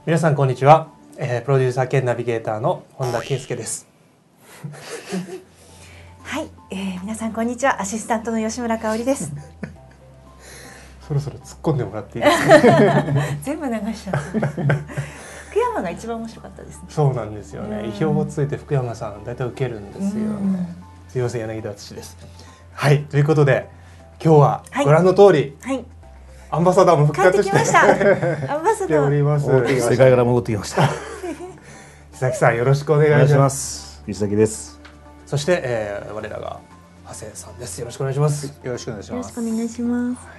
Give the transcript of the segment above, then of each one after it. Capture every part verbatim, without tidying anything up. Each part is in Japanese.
皆さんこんにちは、えー、プロデューサー兼ナビゲーターの本田圭佑です。 はい、えー、皆さんこんにちは、アシスタントの吉村香織です。 そろそろ突っ込んでもらっていいですか？ 全部流しちゃった。福山が一番面白かったですね。 そうなんですよね。意表をついて福山さん大体受けるんですよね。すいません、柳田敦です。はい、ということで今日はご覧の通り、はいはい、アンバサダーも復活して帰ってきました。アンバサダーおります。 世界から戻ってきました。 石崎さんよろしくお願いします。 石崎です。 そして、えー、我らが長谷さんです。よろしくお願いします。 よろしくお願いします。 よろしくお願いします。はい、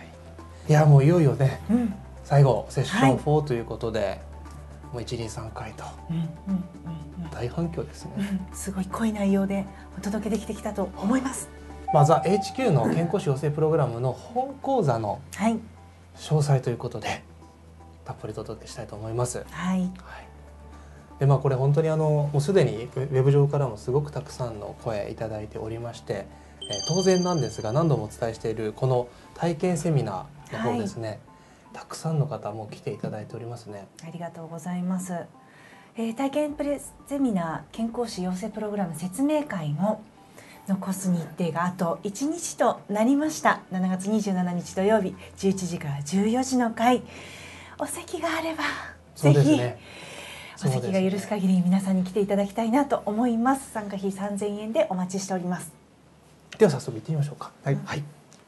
いやもういよいよね、うん、最後セッションはい、 フォーということで、もういち、に、さんかいと、うんうんうんうん、大反響ですね、 うん、すごい濃い内容でお届けできてきたと思います。 まあ、ザ エイチキュー の健康士養成プログラムの本講座の詳細ということで、たっぷりとお届けしたいと思います。はい、はい、でまあ、これ本当にあのもうすでにウェブ上からもすごくたくさんの声いただいておりまして、えー、当然なんですが何度もお伝えしているこの体験セミナーの方ですね、はい、たくさんの方も来ていただいておりますね。 ありがとうございます。えー、体験プレセミナー健康士養成プログラム説明会も残す日程があといちにちとなりました。しちがつにじゅうしちにち土曜日じゅういちじからじゅうよじの会、お席があればぜひ、ね、お席が許す限り皆さんに来ていただきたいなと思います。参加費さんぜんえんでお待ちしております。 では早速行ってみましょうか。はい、はい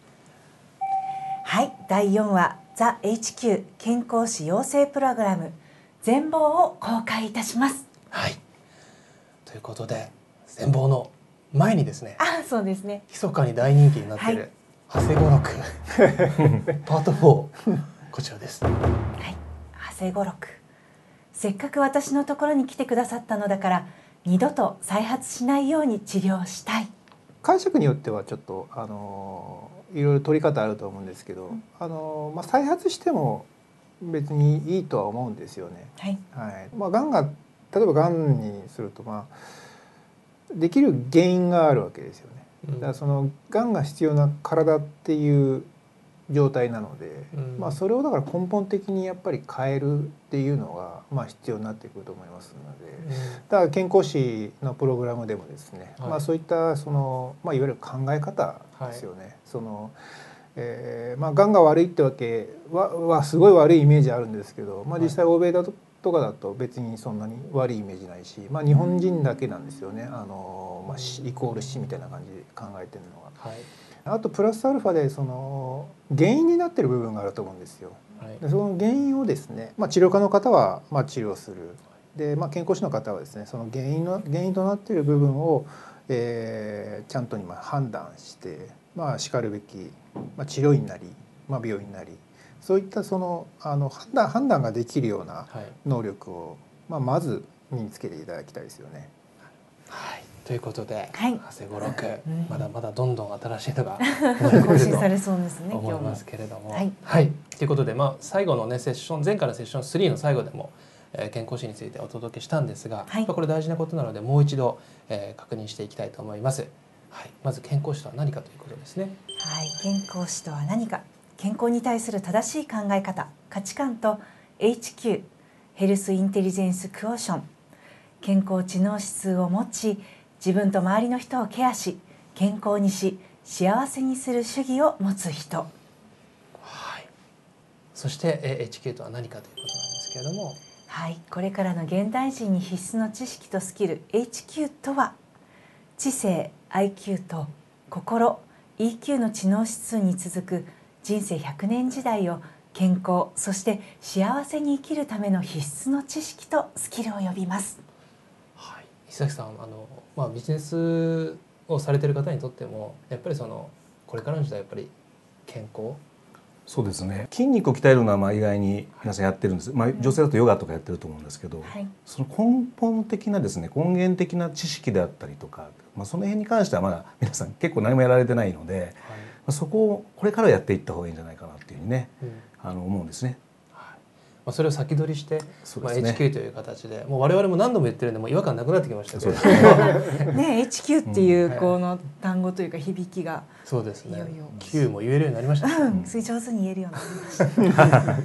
はい、だいよんわザ エイチキュー 健康士養成プログラム全貌を公開いたします。 はい、ということで全貌の前にですね、 あ、そうですね、 密かに大人気になっている、はい、長谷語録パートフォーこちらです。はい、 長谷語録、せっかく私のところに来てくださったのだから二度と再発しないように治療したい。 解釈によってはちょっとあのいろいろ取り方あると思うんですけど、うん、あのまあ、再発しても別にいいとは思うんですよね。はい、はい、まあ、がんが例えばがんにすると、まあ、できる原因があるわけですよね。だからそのがんが必要な体っていう状態なので、うん、まあ、それをだから根本的にやっぱり変えるっていうのがまあ必要になってくると思いますので、うん、だから健康士のプログラムでもですね、はい、まあ、そういったその、まあ、いわゆる考え方ですよね。はい、そのえーまあ、がんが悪いってわけは、はすごい悪いイメージあるんですけど、まあ、実際欧米だととかだと別にそんなに悪いイメージないし、まあ、日本人だけなんですよね。あの、まあ、イコール死みたいな感じで考えてるのは。はい、あとプラスアルファでその原因になってる部分があると思うんですよ。はい、でその原因をですね、まあ、治療家の方はまあ治療する。で、まあ、健康士の方はですね、その原因の原因となっている部分を、えー、ちゃんと今判断して、まあ、しかるべき、まあ、治療院なり、まあ、病院なり、そういったそのあの判断判断ができるような能力を、はい、まあ、まず身につけていただきたいですよね。 はい、ということで、 はい、 長谷語録、うん、まだまだどんどん新しいのが更新されそうですね。 思いますけれども、 はい、 はい、ということで、まあ、最後のねセッション前回のセッションスリーの最後でも、えー、健康史についてお届けしたんですが、はい、これ大事なことなのでもう一度、えー、確認していきたいと思います。はい、まず健康史とは何かということですね。 はい、健康史とは何か、健康に対する正しい考え方、価値観と エイチキュー ヘルスインテリジェンスクオーション、健康知能指数を持ち自分と周りの人をケアし健康にし幸せにする主義を持つ人。 はい、そして エイチキュー とは何かということなんですけれども、 はい、これからの現代人に必須の知識とスキル エイチキュー とは知性、アイキュー と心、イーキュー の知能指数に続く人生ひゃくねん時代を健康そして幸せに生きるための必須の知識とスキルを呼びます。 はい、石崎さん、あの、まあ、ビジネスをされている方にとってもやっぱりそのこれからの時代やっぱり健康。 そうですね、筋肉を鍛えるのはまあ意外に皆さんやってるんです、まあ、女性だとヨガとかやってると思うんですけど、はい、その根本的なですね根源的な知識であったりとか、まあ、その辺に関してはまだ皆さん結構何もやられてないので、はい、まあ、そこをこれからやっていった方がいいんじゃないかなっていうふうにね、うん、あの思うんですね。 まあ、それを先取りして、ね、まあ、エイチキュー という形でもう我々も何度も言ってるんでもう違和感なくなってきましたけどね、エイチキュー っていうこの単語というか響きが、 そうですね、Q も言えるようになりました、 うん、上手に言えるようになりました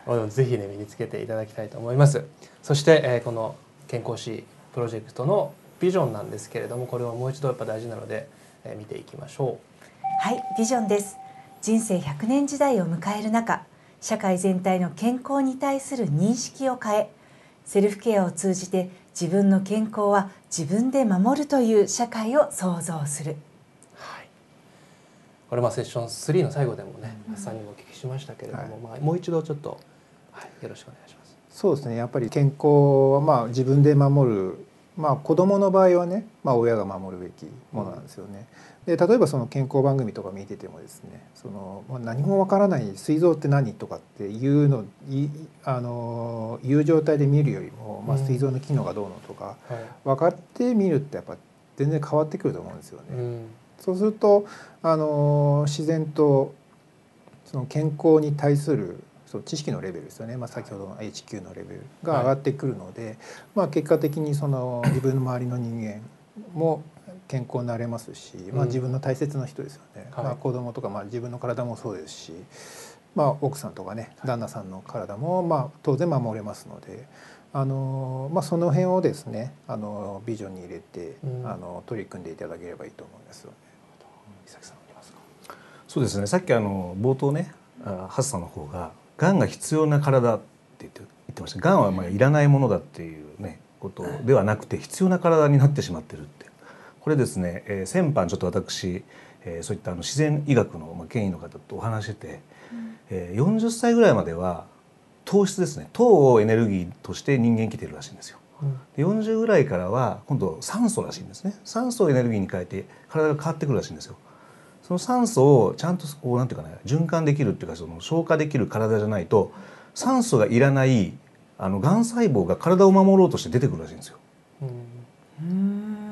ぜひね身につけていただきたいと思います。そして、えー、この健康史プロジェクトのビジョンなんですけれども、これはもう一度やっぱ大事なので、えー、見ていきましょう。はい、ビジョンです。人生ひゃくねん時代を迎える中、社会全体の健康に対する認識を変え、セルフケアを通じて自分の健康は自分で守るという社会を創造する。 はい、これまあセッションスリーの最後でもね、皆さんにもお聞きしましたけれども、はい、まあ、もう一度ちょっと、はい、よろしくお願いします。 そうですね、やっぱり健康はまあ自分で守る、まあ、子どもの場合はね、まあ、親が守るべきものなんですよね。で例えばその健康番組とか見ててもですね、その、まあ、何もわからない膵臓って何とかっていうのいあのいう状態で見るよりも、まあ、膵臓の機能がどうのとか、うん、はい、分かってみるってやっぱ全然変わってくると思うんですよね。うん、そうするとあの自然とその健康に対するそう知識のレベルですよね、まあ、先ほどの エイチキュー のレベルが上がってくるので、はい、まあ、結果的にその自分の周りの人間も健康になれますし、まあ、自分の大切な人ですよね、うん、まあ、子供とか、まあ、自分の体もそうですし、まあ、奥さんとかね旦那さんの体もまあ当然守れますので、あの、まあ、その辺をですねあのビジョンに入れて、うん、あの取り組んでいただければいいと思いますよね。 伊崎さんありますか？ そうですね、さっきあの冒頭ねハスさんの方ががんが必要な体って言って言ってました。がんはまあいらないものだっていうねことではなくて必要な体になってしまってるって、これですね、えー、先般ちょっと私、えー、そういったあの自然医学の権威の方とお話してて、うん、えー、よんじゅっさいぐらいまでは糖質ですね、糖をエネルギーとして人間生きてるらしいんですよ。うん、でよんじゅうぐらいからは今度酸素らしいんですね。酸素をエネルギーに変えて体が変わってくるらしいんですよ。その酸素をちゃんとこうなんていうかね、循環できるっていうか、その消化できる体じゃないと酸素がいらないあのがん細胞が体を守ろうとして出てくるらしいんですよ。うん、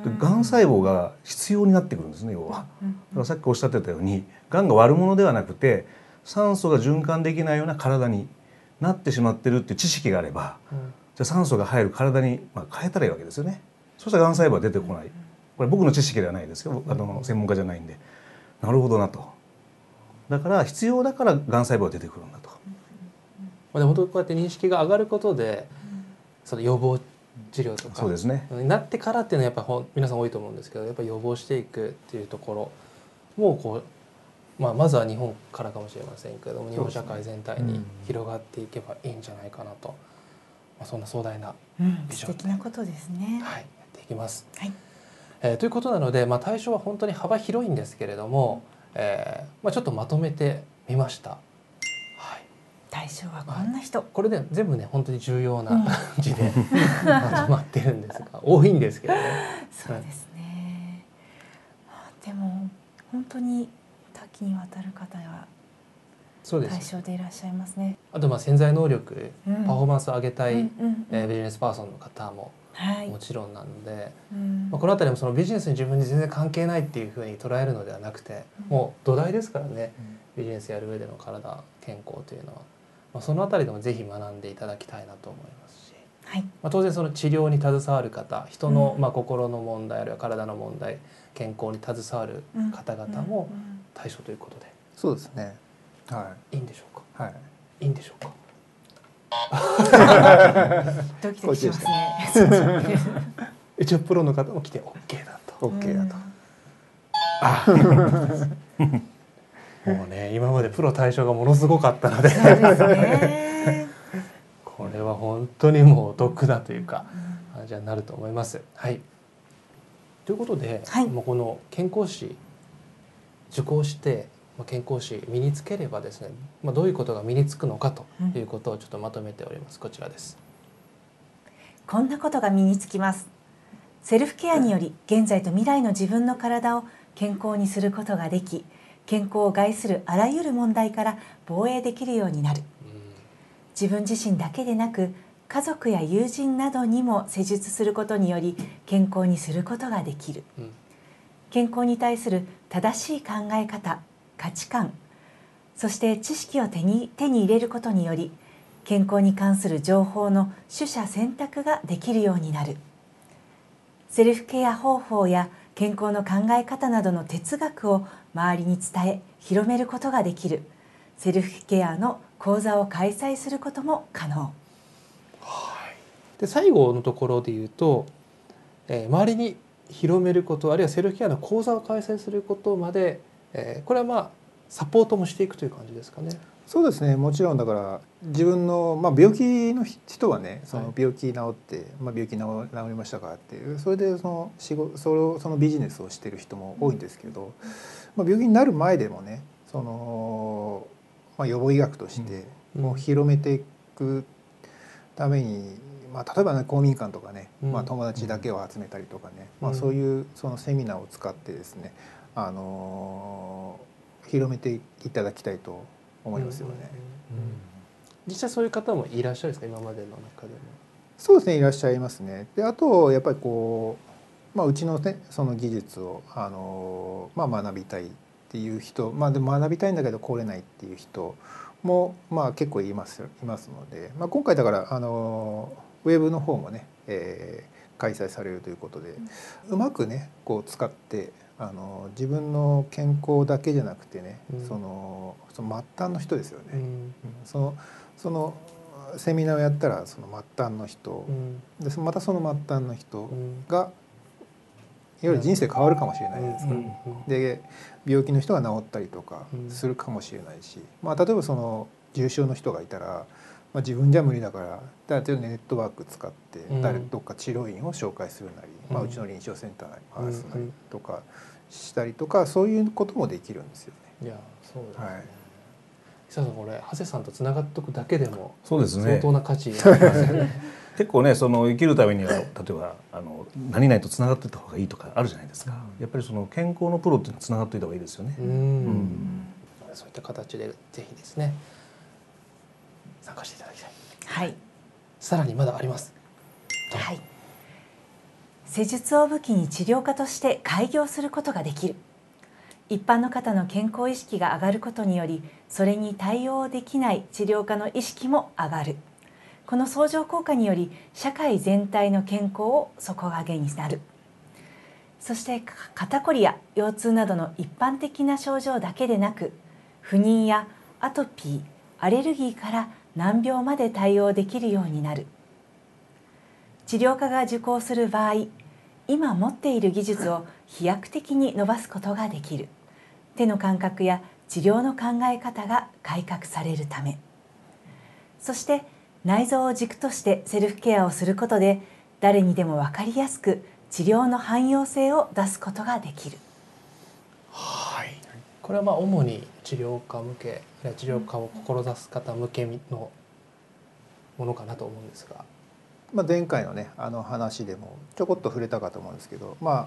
でがん細胞が必要になってくるんですね、要は。だからさっきおっしゃってたように、がんが悪者ではなくて酸素が循環できないような体になってしまってるっていう知識があれば、うん、じゃあ酸素が入る体に、まあ、変えたらいいわけですよね。そしたらがん細胞は出てこない。これ僕の知識ではないですよ、あの専門家じゃないんで。なるほどなと。だから必要だからがん細胞が出てくるんだと。 で本当こうやって認識が上がることで、その予防治療とかそうですね、 になってからっていうのはやっぱり皆さん多いと思うんですけど、やっぱり予防していくっていうところもこう、まあ、まずは日本からかもしれませんけども、日本社会全体に広がっていけばいいんじゃないかなと、まあ、そんな壮大なビジョンで、うん、素敵なことですね。 はい、やっていきます。 はい、 えー、ということなので、まあ、対象は本当に幅広いんですけれども、えーまあ、ちょっとまとめてみました。はい、 対象はこんな人、 はい、これで全部ね本当に重要な字で、うん、まとまってるんですが多いんですけどね。 そうですね、うん、でも本当に多岐にわたる方が対象でいらっしゃいますね。 あとまあ潜在能力、うん、パフォーマンスを上げたい、うんうんうん、えー、ビジネスパーソンの方ももちろんなので、はい、うん、まあ、このあたりもそのビジネスに自分に全然関係ないっていうふうに捉えるのではなくて、うん、もう土台ですからね、うん、ビジネスやる上での体健康というのは、まあ、そのあたりでもぜひ学んでいただきたいなと思いますし、はい、まあ、当然その治療に携わる方、人のまあ心の問題あるいは体の問題、健康に携わる方々も対象ということで、 そうですね、はい、 いいんでしょうか。 はい、 いいんでしょうか。 ドキドキしますね。 一応プロの方も来て OK だと。 OK だと。 あ、もうね今までプロ対象がものすごかったので、 そうですね、 これは本当にもうお得だというか、うん、じゃあなると思います。はい。ということで、はい、もうこの健康史受講して健康史身につければですね、まあ、どういうことが身につくのかということをちょっとまとめております。うん、こちらです。 こんなことが身につきます。セルフケアにより現在と未来の自分の体を健康にすることができ、健康を害するあらゆる問題から防衛できるようになる。自分自身だけでなく家族や友人などにも施術することにより健康にすることができる。うん、健康に対する正しい考え方、価値観、そして知識を手に、手に入れることにより健康に関する情報の取捨選択ができるようになる。セルフケア方法や健康の考え方などの哲学を周りに伝え広めることができる。セルフケアの講座を開催することも可能。 はい、で最後のところで言うと、えー、周りに広めること、あるいはセルフケアの講座を開催することまで、えー、これはまあサポートもしていくという感じですかね。 そうですね、もちろんだから自分の、まあ、病気の人はね、その病気治って、はい、まあ、病気治りましたかっていう、それでその仕事それをそのビジネスをしている人も多いんですけど、まあ、病気になる前でもね、その、まあ、予防医学としてもう広めていくために、まあ、例えばね公民館とかね、まあ、友達だけを集めたりとかね、うん、まあ、そういうそのセミナーを使ってですね、あのー、広めていただきたいと思いますよね。うんうんうん、 実際そういう方もいらっしゃるんですか、今までの中でも。 そうですね、いらっしゃいますね。であとやっぱりこう、まあ、うちのねその技術を、あのーまあ、学びたいっていう人、まあ、でも学びたいんだけど来れないっていう人も、まあ、結構いますいますので、まあ、今回だから、あのー、ウェブの方もね、えー、開催されるということで、うまくねこう使ってあの自分の健康だけじゃなくてね、うん、そのその末端の人ですよね、うん、そのそのセミナーをやったらその末端の人、うん、でまたその末端の人が、いわゆる人生変わるかもしれないですから、うん、で病気の人が治ったりとかするかもしれないし、まあ、例えばその重症の人がいたら、まあ、自分じゃ無理だから例えばネットワーク使って誰どっか治療院を紹介するなり、うん、まあ、うちの臨床センターに回すなりとかしたりとか、そういうこともできるんですよね。 いやそうですね、はい、 久さんこれ長谷さんとつながっておくだけでもそうですね、 相当な価値がありますよね。 結構ね、その生きるためには例えばあの何々とつながっていった方がいいとかあるじゃないですか、うん、やっぱりその健康のプロってつながっていた方がいいですよね。うん、うん、 そういった形でぜひですね参加していただきたい。 はい、 さらにまだあります。 はい、施術を武器に治療家として開業することができる。一般の方の健康意識が上がることにより、それに対応できない治療家の意識も上がる。この相乗効果により社会全体の健康を底上げになる。そして肩こりや腰痛などの一般的な症状だけでなく、不妊やアトピー、アレルギーから難病まで対応できるようになる。治療家が受講する場合、今持っている技術を飛躍的に伸ばすことができる。手の感覚や治療の考え方が改革されるため。そして内臓を軸としてセルフケアをすることで、誰にでも分かりやすく治療の汎用性を出すことができる。 はい、これはまあ主に治療家向け、治療家を志す方向けのものかなと思うんですが、 まあ、前回のねあの話でもちょこっと触れたかと思うんですけど、まあ、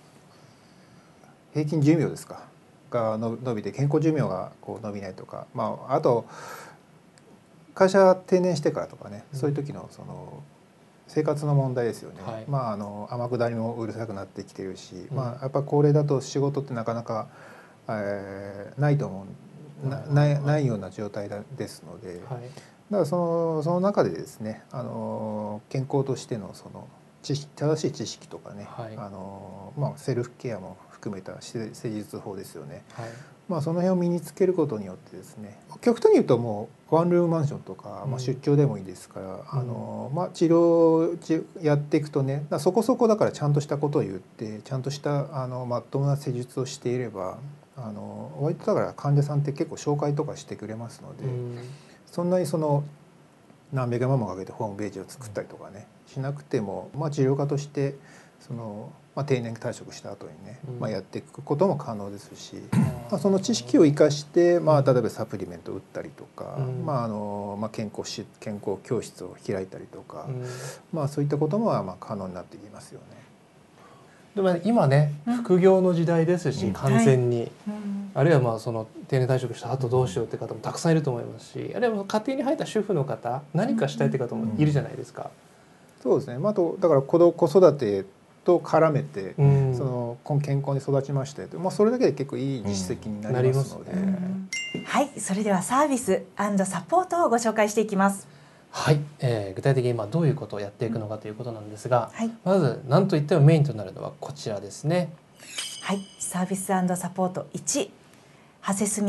平均寿命ですかが伸びて健康寿命がこう伸びないとか、まあ、あと会社定年してからとかね、うん、そういう時のその生活の問題ですよね、はい、まあ、あの天下りもうるさくなってきてるし、うん、まあ、やっぱ高齢だと仕事ってなかなか、えー、ないと思う、な、ない、ないような状態ですので、はい、だからその、その中でですね、あの健康としてのその知識、正しい知識とかね、はい、あのまあ、セルフケアも含めた施術法ですよね、はい、まあ、その辺を身につけることによってですね、極端に言うともうワンルームマンションとか、まあ、出張でもいいですから、うん、あのまあ、治療やっていくとね、そこそこだからちゃんとしたことを言ってちゃんとしたあのまっとうな施術をしていれば、あの割とだから患者さんって結構紹介とかしてくれますので、うん、そんなにその何百万もかけてホームページを作ったりとかねしなくても、まあ、治療家としてその、まあ、定年退職した後にね、まあ、やっていくことも可能ですし、まあ、その知識を生かして、まあ、例えばサプリメントを打ったりとか、まああのまあ、健康し健康教室を開いたりとか、まあ、そういったこともまあ可能になってきますよね。 でも今ね副業の時代ですし、完全に、はい、あるいはまあその定年退職した後どうしようって方もたくさんいると思いますし、あるいは家庭に入った主婦の方何かしたいって方もいるじゃないですか。 そうですね、まあ、とだから子育てと絡めて、うん、その健康に育ちまして、まあ、それだけで結構いい実績になりますので、うん、 はい、それではサービス&サポートをご紹介していきます。 はい、えー、具体的に今どういうことをやっていくのかということなんですが、はい、まず何といってもメインとなるのはこちらですね。 はい、サービス&サポートいち、ハセスミを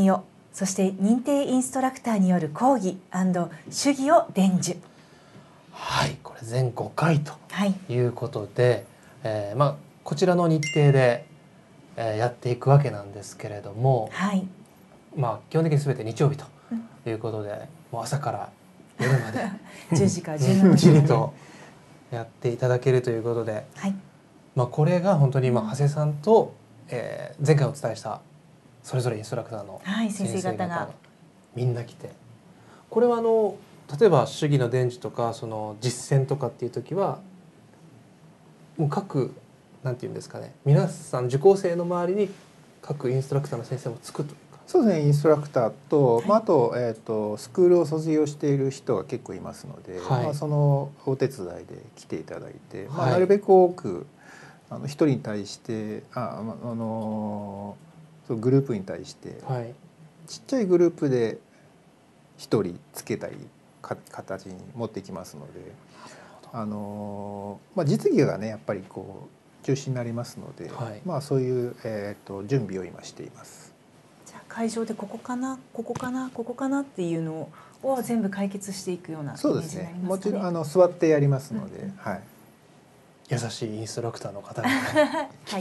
そして認定インストラクターによる講義&手技を伝授。 はい、これ全ごかいということで、はい、えー、まあこちらの日程で、えー、やっていくわけなんですけれども、 はい、 まあ基本的にすべて日曜日ということで、うん、もう朝から夜までじゅうじからじゅうしちじきっちりとやっていただけるということで、はい、まあこれが本当に今長谷さんと、えー、前回お伝えしたそれぞれインストラクターの先生方がみんな来て、これはあの例えば手技の伝授とかその実践とかっていう時はもう各なんていうんですかね、皆さん受講生の周りに各インストラクターの先生もつくというか。 そうですね、インストラクターと、はい、まあ、あと、えーとスクールを卒業している人が結構いますので、はい、まあ、そのお手伝いで来ていただいて、はい、まあ、なるべく多くあの一人に対してああのグループに対して、はい、ちっちゃいグループで一人つけたいか形に持ってきますので、あの、まあ、実技がねやっぱりこう中心になりますので、はい、まあ、そういう、えーと準備を今しています。 じゃあ会場でここかなここかなここかなっていうのを全部解決していくようなイメージになりますかね。 そうですね、もちろんあの座ってやりますので、うん、はい、 優しいインストラクターの方が、ね、 はい、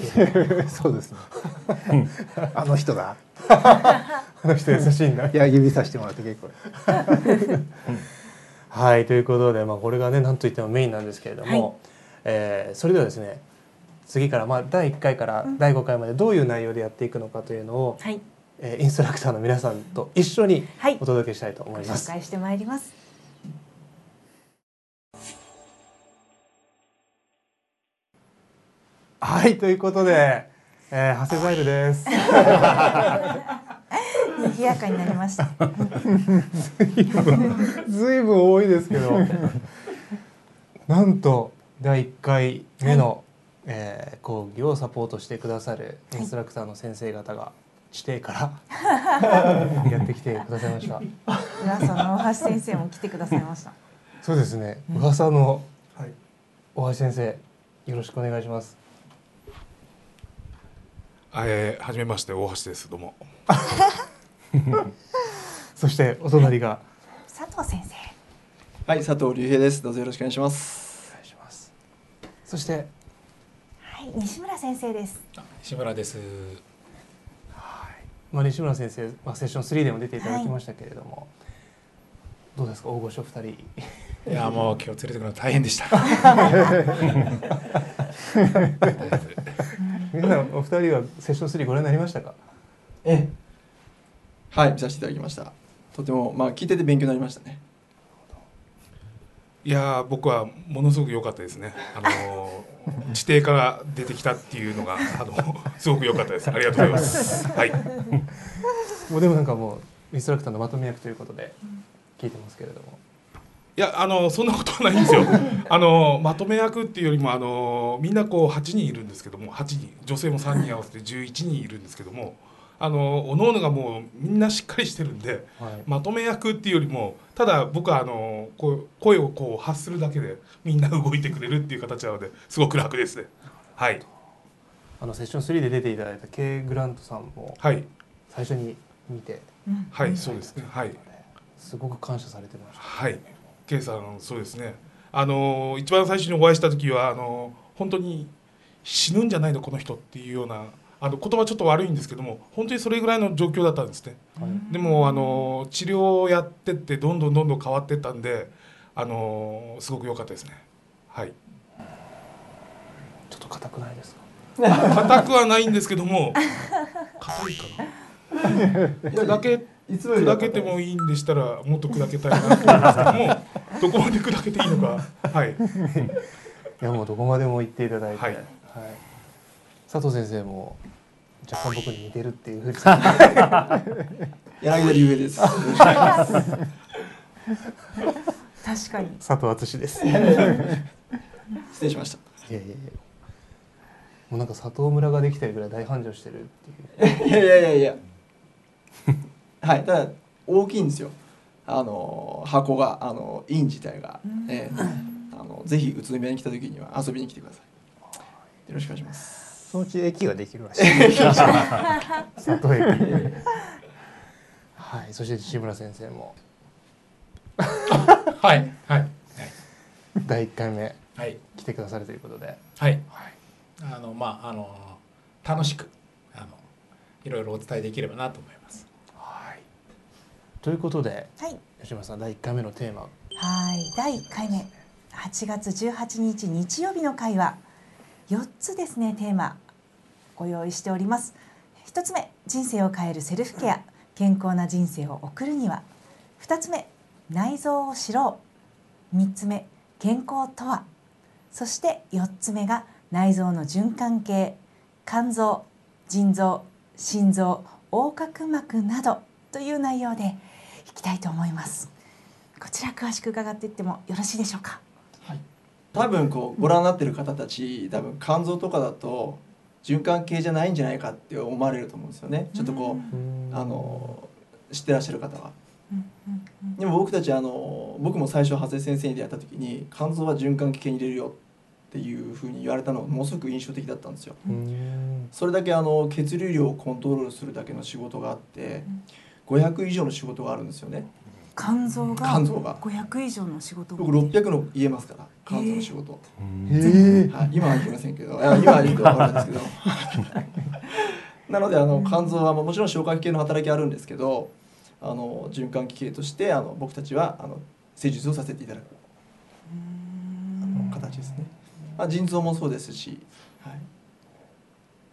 そうですねあの人だあの人優しいんだ。 いや、指さしてもらって結構はい、ということで、まあ、これがね何といってもメインなんですけれども、はい、えー、それではですね次から、まあ、だいいっかいからだいごかいまでどういう内容でやっていくのかというのを、はい、えー、インストラクターの皆さんと一緒にお届けしたいと思います。 はい、ご紹介してまいります。 はい、ということで、えー、長谷ザイルです。 賑やかになりました。 ずいぶん多いですけど、なんとだいいっかいめの、はい、えー、講義をサポートしてくださるインストラクターの先生方が地底からやってきてくださいました。 噂の大橋先生も来てくださいました。 そうですね、噂の大橋先生、よろしくお願いします。 えー、はじめまして、大橋です。どうも。 そしてお隣が佐藤先生。 はい、佐藤隆平です。どうぞよろしくお願いします。 お願いします。そして、はい 、西村先生です。 西村です。 はい、まあ、西村先生、まあ、セッションスリーでも出ていただきましたけれども、はい、どうですか、大御所ふたり。 いや、もう今日連れてくるの大変でした。 皆さんお二人はセッションスリーご覧になりましたか？ えはい、見させていただきました。とても、まあ、聞いてて勉強になりましたね。 いや、僕はものすごく良かったですね。あの地底から出てきたっていうのがあのすごく良かったです。ありがとうございます。はい。 もうでもなんかもうインストラクターのまとめ役ということで聞いてますけれども。 いや、あのそんなことはないんですよ。あのまとめ役っていうよりも、あのみんなこうはちにんいるんですけども、はちにん、女性もさんにん合わせてじゅういちにんいるんですけども、あの各々がもうみんなしっかりしてるんで、はい、まとめ役っていうよりも、ただ僕はあのこう声をこう発するだけでみんな動いてくれるっていう形なので、すごく楽ですね。はい。 あのセッションスリーで出ていただいた K グラントさんも最初に見て、 はい、はい、そうですね。はい。 すごく感謝されてました。 はい。K さん、そうですね。あの一番最初にお会いした時はあの本当に死ぬんじゃないのこの人っていうような、あの言葉ちょっと悪いんですけども、本当にそれぐらいの状況だったんですね。はい、でもあの治療をやってってどんどんどんどん変わっていったんで、あのすごく良かったですね。はい。 ちょっと硬くないですか？ 硬くはないんですけども、硬いかな。砕け砕けてもいいんでしたらもっと砕けたいなと思うんですけども、どこまで砕けていいのか。はい。 いや、もうどこまでも言っていただいて、はいはい、佐藤先生も若干僕に似てるっていうふうに柳田龍平です。 確かに佐藤敦です。 失礼しました。 いやいやいや、もうなんか佐藤村ができたぐらい大繁盛してるっていう。 いやいやいやいやはい、ただ大きいんですよ、あの箱が、あの院自体が、えー、あのぜひ宇都宮に来た時には遊びに来てください。よろしくお願いします。 そのうち駅ができるらしい。 佐藤駅。ははい、そして志村先生もはいはいだいいっかいめはい来てくださるということで、 はい、 はい、 あのまああの楽しくあのいろいろお伝えできればなと思います。 はい、ということで、 はい、 吉村さんだいいっかいめのテーマ、 はいだいいっかいめはちがつじゅうはちにち日曜日の会はよっつですね、テーマご用意しております。ひとつめ、人生を変えるセルフケア、健康な人生を送るには。ふたつめ、内臓を知ろう。みっつめ、健康とは。そしてよっつめが内臓の循環系、肝臓、腎臓、心臓、横隔膜などという内容でいきたいと思います。こちら詳しく伺っていってもよろしいでしょうか。 はい、多分こうご覧になっている方たち、多分肝臓とかだと循環系じゃないんじゃないかって思われると思うんですよね。ちょっとこうあの知ってらっしゃる方は。でも僕たちあの僕も最初長谷先生に出会った時に肝臓は循環器系に入れるよっていうふうに言われたのがものすごく印象的だったんですよ。それだけあの血流量をコントロールするだけの仕事があってごひゃく以上の仕事があるんですよね。 肝臓が肝臓がごひゃく以上の仕事僕ろっぴゃくの言えますから肝臓の仕事、 えーはい、今は言いませんけど今は言うと分かるんですけどなのであの肝臓はもちろん消化器系の働きあるんですけどあの循環器系としてあの僕たちはあの施術をさせていただくあの形ですね。まあ、腎臓もそうですし、はい、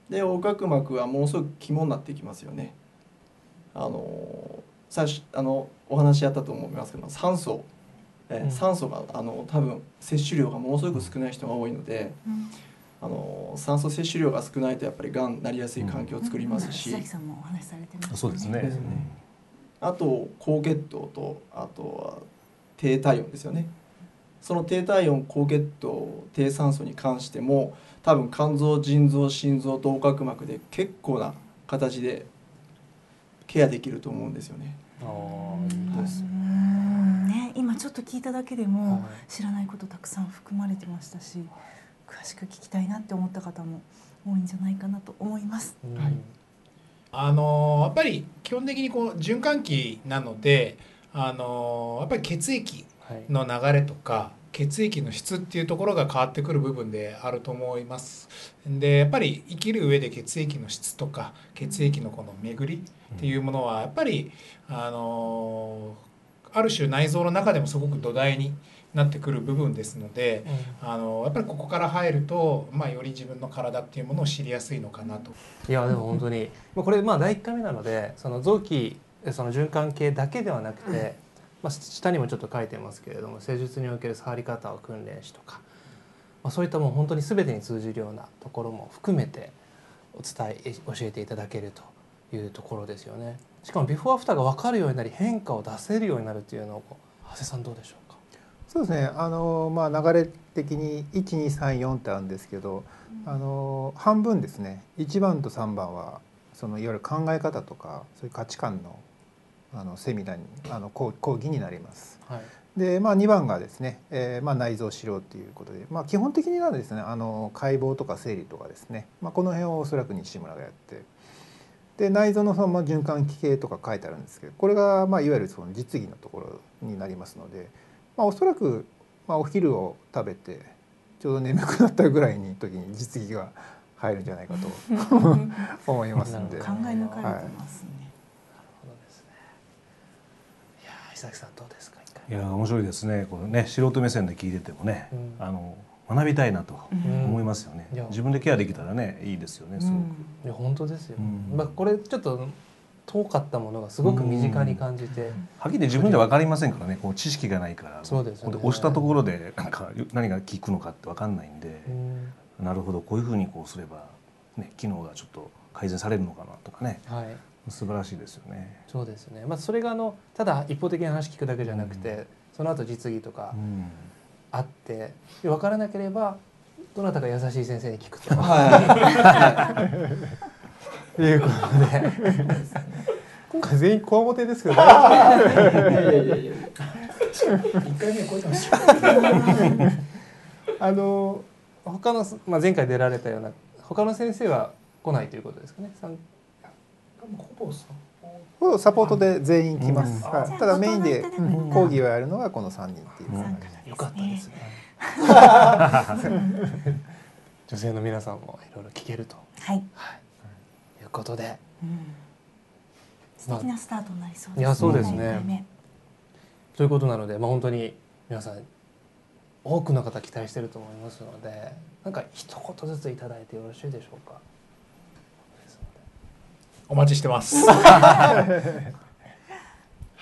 で横隔膜はものすごく肝になっていきますよね。あの最初あのお話あったと思いますけど酸素、えー、酸素があの多分摂取量がものすごく少ない人が多いので、うん、あの酸素摂取量が少ないとやっぱりがんになりやすい環境を作りますし、 須崎さんもお話しされてますね。 そうですね。 あと高血糖とあとは低体温ですよね。その低体温、高血糖、低酸素に関しても多分肝臓、腎臓、心臓と横隔膜で結構な形でケアできると思うんですよね。 あいいですね。 ね、今ちょっと聞いただけでも知らないことたくさん含まれてましたし、詳しく聞きたいなって思った方も多いんじゃないかなと思います。 はい、あのやっぱり基本的にこう循環器なので、あのやっぱり血液の流れとか、はい、血液の質っていうところが変わってくる部分であると思います。でやっぱり生きる上で血液の質とか血液のこの巡りっていうものはやっぱりあのある種内臓の中でもすごく土台になってくる部分ですので、うん、あのやっぱりここから入ると、まあ、より自分の体っていうものを知りやすいのかなと。 いやでも本当にこれまあだいいっかいめなのでその臓器その循環系だけではなくて、うんまあ、下にもちょっと書いてますけれども施術における触り方を訓練しとか、まあ、そういったもう本当に全てに通じるようなところも含めてお伝え教えていただけるというところですよね。しかもビフォーアフターが分かるようになり変化を出せるようになるというのを長谷さんどうでしょうか。 そうですね、あの、まあ、流れ的にいちにさんよんってあるんですけど、うん、あの半分ですねいちばんとさんばんはそのいわゆる考え方とかそういう価値観のあのセミナーにあの講義になります。はい、で、まあ、にばんがですね、えーまあ、内臓治療ということで、まあ、基本的にはですねあの解剖とか生理とかですね、まあ、この辺をおそらく西村がやって。で内臓のその循環器系とか書いてあるんですけどこれがまあいわゆるその実技のところになりますので、まあ、おそらくまあお昼を食べてちょうど眠くなったぐらいに時に実技が入るんじゃないかと思いますので考え抜かれてますね。はい、なるほどですね。 いや久崎さんどうですか。 いや面白いですね。このね素人目線で聞いててもね、うん、あの学びたいなと思いますよね。うん、自分でケアできたらねいいですよね。すごく。 いや本当ですよ。うん、まあこれちょっと遠かったものがすごく身近に感じて、うん、 はっきり自分で分かりませんからね。こう知識がないから。 そうですよね。 押したところでなんか何が効くのかって分かんないんで、うん、なるほどこういうふうにこうすればね機能がちょっと改善されるのかなとかね。はい。素晴らしいですよね。 そうですね。まあそれがあのただ一方的な話聞くだけじゃなくて、うん、その後実技とか。うんあって分からなければどなたか優しい先生に聞くと、はい、いうことで今回全員こわもてですけど大丈夫？いやいやいやいやいっかいめ超えてましたあの他の、まあ、前回出られたような他の先生は来ないということですかね。 ほぼサポーサポートで全員来ます。はい、ただメインで講義をやるのがこのさんにんっていう感じで。 よかったですね。女性の皆さんもいろいろ聞けると、はい、はい、いうことで、うん、 素敵なスタートになりそうですね。 いや、そうですね。ということなので、まあ本当に皆さん多くの方期待していると思いますので、なんか一言ずついただいてよろしいでしょうか。 お待ちしてます。 はい、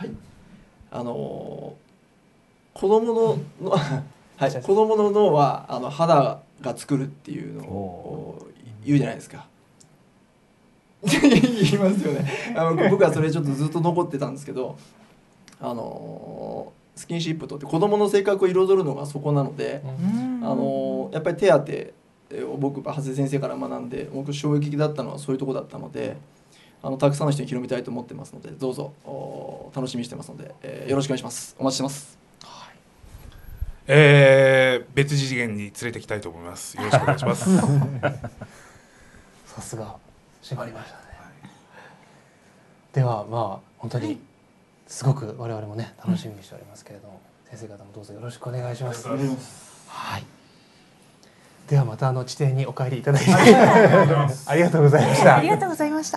あの子供ののはい、子供の脳はあの肌が作るっていうのを言うじゃないですか。言いますよね。あの僕はそれちょっとずっと残ってたんですけど、あのスキンシップとって子供の性格を彩るのがそこなので、あのやっぱり手当てを僕長谷先生から学んで、僕衝撃的だったのはそういうところだったので。あのたくさんの人に広めたいと思ってますので、どうぞ楽しみにしてますので、えー、よろしくお願いします。お待ちしてます。はい、 えー、別次元に連れてきたいと思います。よろしくお願いします。 さすが締まりましたね。はい、ではまあ本当にすごく我々もね楽しみにしておりますけれども、先生方もどうぞよろしくお願いします。はい。ではまたあの地底にお帰りいただいてありがとうございました。 ありがとうございました。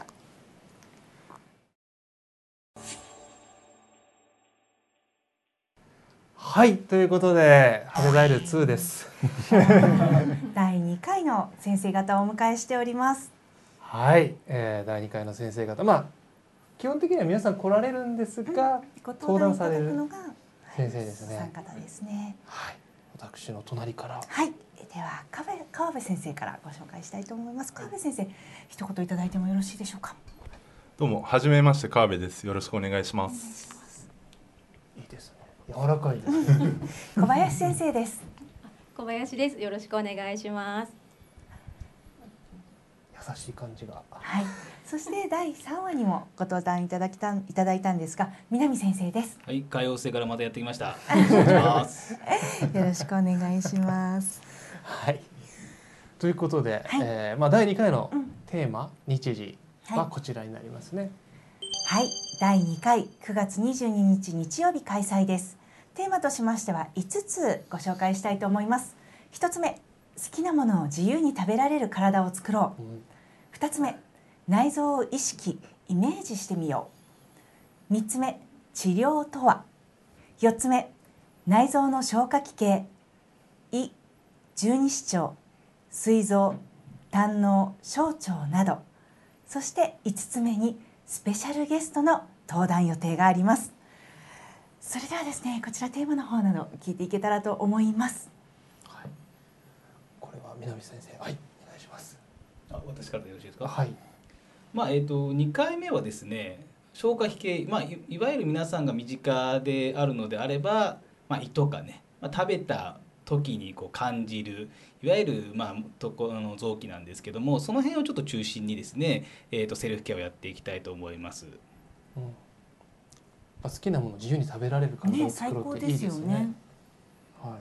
はい、ということでハゼダイルツーです。 だいにかいの先生方をお迎えしております。 はい、えー、だいにかいの先生方、まあ基本的には皆さん来られるんですが、うん、登壇される先生ですね。 参加ですね。 はい、私の隣から。 はい、では川辺先生からご紹介したいと思います。川辺先生、一言いただいてもよろしいでしょうか。 どうも、はじめまして川辺です。よろしくお願いします。 いいですね。柔らかいですね。 小林先生です。 小林です。よろしくお願いします。 優しい感じが。 はい。そしてだいさんわにもご登壇いただきたいただいたんですが、南先生です。 はい、海洋生からまたやってきました。よろしくお願いします。 よろしくお願いします。 はい。ということで、はい、えー、まあだいにかいのテーマ、うん、日時はこちらになりますね。 はい、はい、だいにかいくがつにじゅうににち日曜日開催です。テーマとしましてはいつつご紹介したいと思います。ひとつめ、好きなものを自由に食べられる体を作ろう。うん、ふたつめ、内臓を意識イメージしてみよう。みっつめ、治療とは。よっつめ、内臓の消化器系、胃、十二指腸、膵臓、胆のう、小腸など。そしていつつめにスペシャルゲストの登壇予定があります。それではですね、こちらテーマの方など聞いていけたらと思います。 はい、これは南先生、はい、お願いします。 あ、私からでよろしいですか。 はい。 まあえっとにかいめはですね、消化器系、まあ い, いわゆる皆さんが身近であるのであれば、まあ胃とかね、まあ、食べた時にこう感じるいわゆるまあところの臓器なんですけども、その辺をちょっと中心にですね、えー、とセルフケアをやっていきたいと思います。 うん、好きなものを自由に食べられる体を作ろうっていいですね。はい。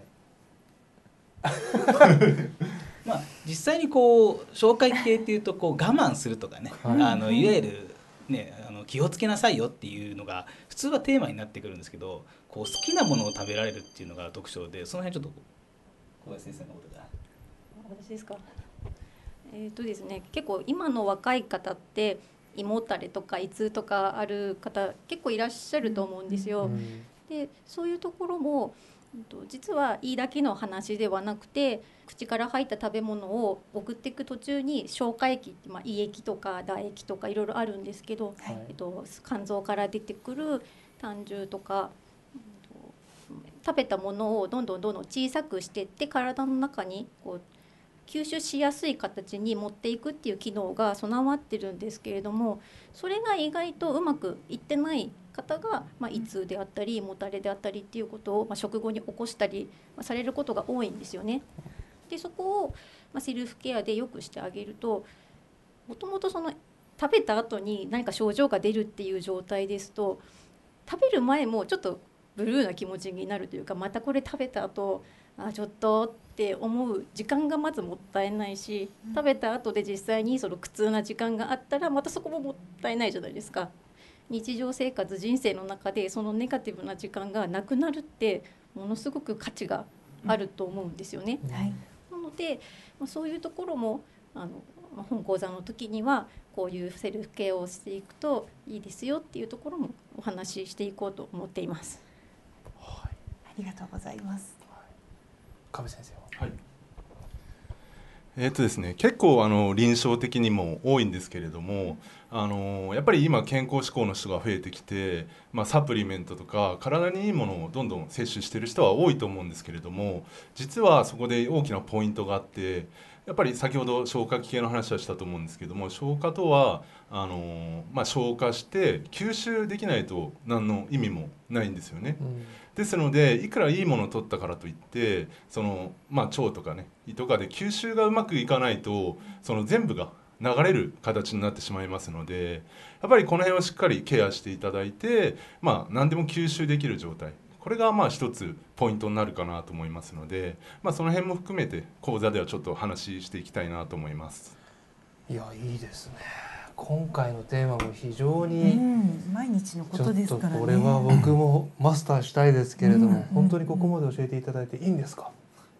まあ実際にこう消化器系っていうとこう我慢するとかね、はい、あのいわゆるね、あの気をつけなさいよっていうのが普通はテーマになってくるんですけど、こう好きなものを食べられるっていうのが特徴で、その辺ちょっと小林先生のことで。 私ですか。えーとですね、結構今の若い方って胃もたれとか胃痛とかある方結構いらっしゃると思うんですよ。うん、でそういうところも実は胃だけの話ではなくて、口から入った食べ物を送っていく途中に消化液、まあ、胃液とか唾液とかいろいろあるんですけど、はい、えっと、肝臓から出てくる胆汁とか、食べたものをどんどんどんどん小さくしていって体の中にこう吸収しやすい形に持っていくっていう機能が備わってるんですけれども、それが意外とうまくいってない方が、まあ、胃痛であったりもたれであったりっていうことを、まあ、食後に起こしたりされることが多いんですよね。でそこを、まあ、セルフケアでよくしてあげると、もともとその食べた後に何か症状が出るっていう状態ですと、食べる前もちょっとブルーな気持ちになるというか、またこれ食べた後あちょっとって思う時間がまずもったいないし、食べた後で実際にその苦痛な時間があったらまたそこももったいないじゃないですか。 日常生活人生の中でそのネガティブな時間がなくなるってものすごく価値があると思うんですよね。 うんはい、 なので、まあ、そういうところもあの本講座の時にはこういうセルフケアをしていくといいですよっていうところもお話ししていこうと思っています。 はい、ありがとうございます。 亀先生は。はい。 えーとですね、結構あの臨床的にも多いんですけれども、あのやっぱり今健康志向の人が増えてきて、まあ、サプリメントとか体にいいものをどんどん摂取している人は多いと思うんですけれども、実はそこで大きなポイントがあって、やっぱり先ほど消化器系の話はしたと思うんですけども、消化とはあの、まあ、消化して吸収できないと何の意味もないんですよね。うん、ですのでいくらいいものを取ったからといってその、まあ、腸とかね胃とかで吸収がうまくいかないとその全部が流れる形になってしまいますので、やっぱりこの辺をしっかりケアしていただいて、まあ、何でも吸収できる状態、これがまあ一つポイントになるかなと思いますので、まあ、その辺も含めて講座ではちょっと話していきたいなと思います。 いや、いいですね。今回のテーマも非常に、うん、 毎日のことですからね。 これは僕もマスターしたいですけれども、うん、本当にここまで教えていただいていいんですか？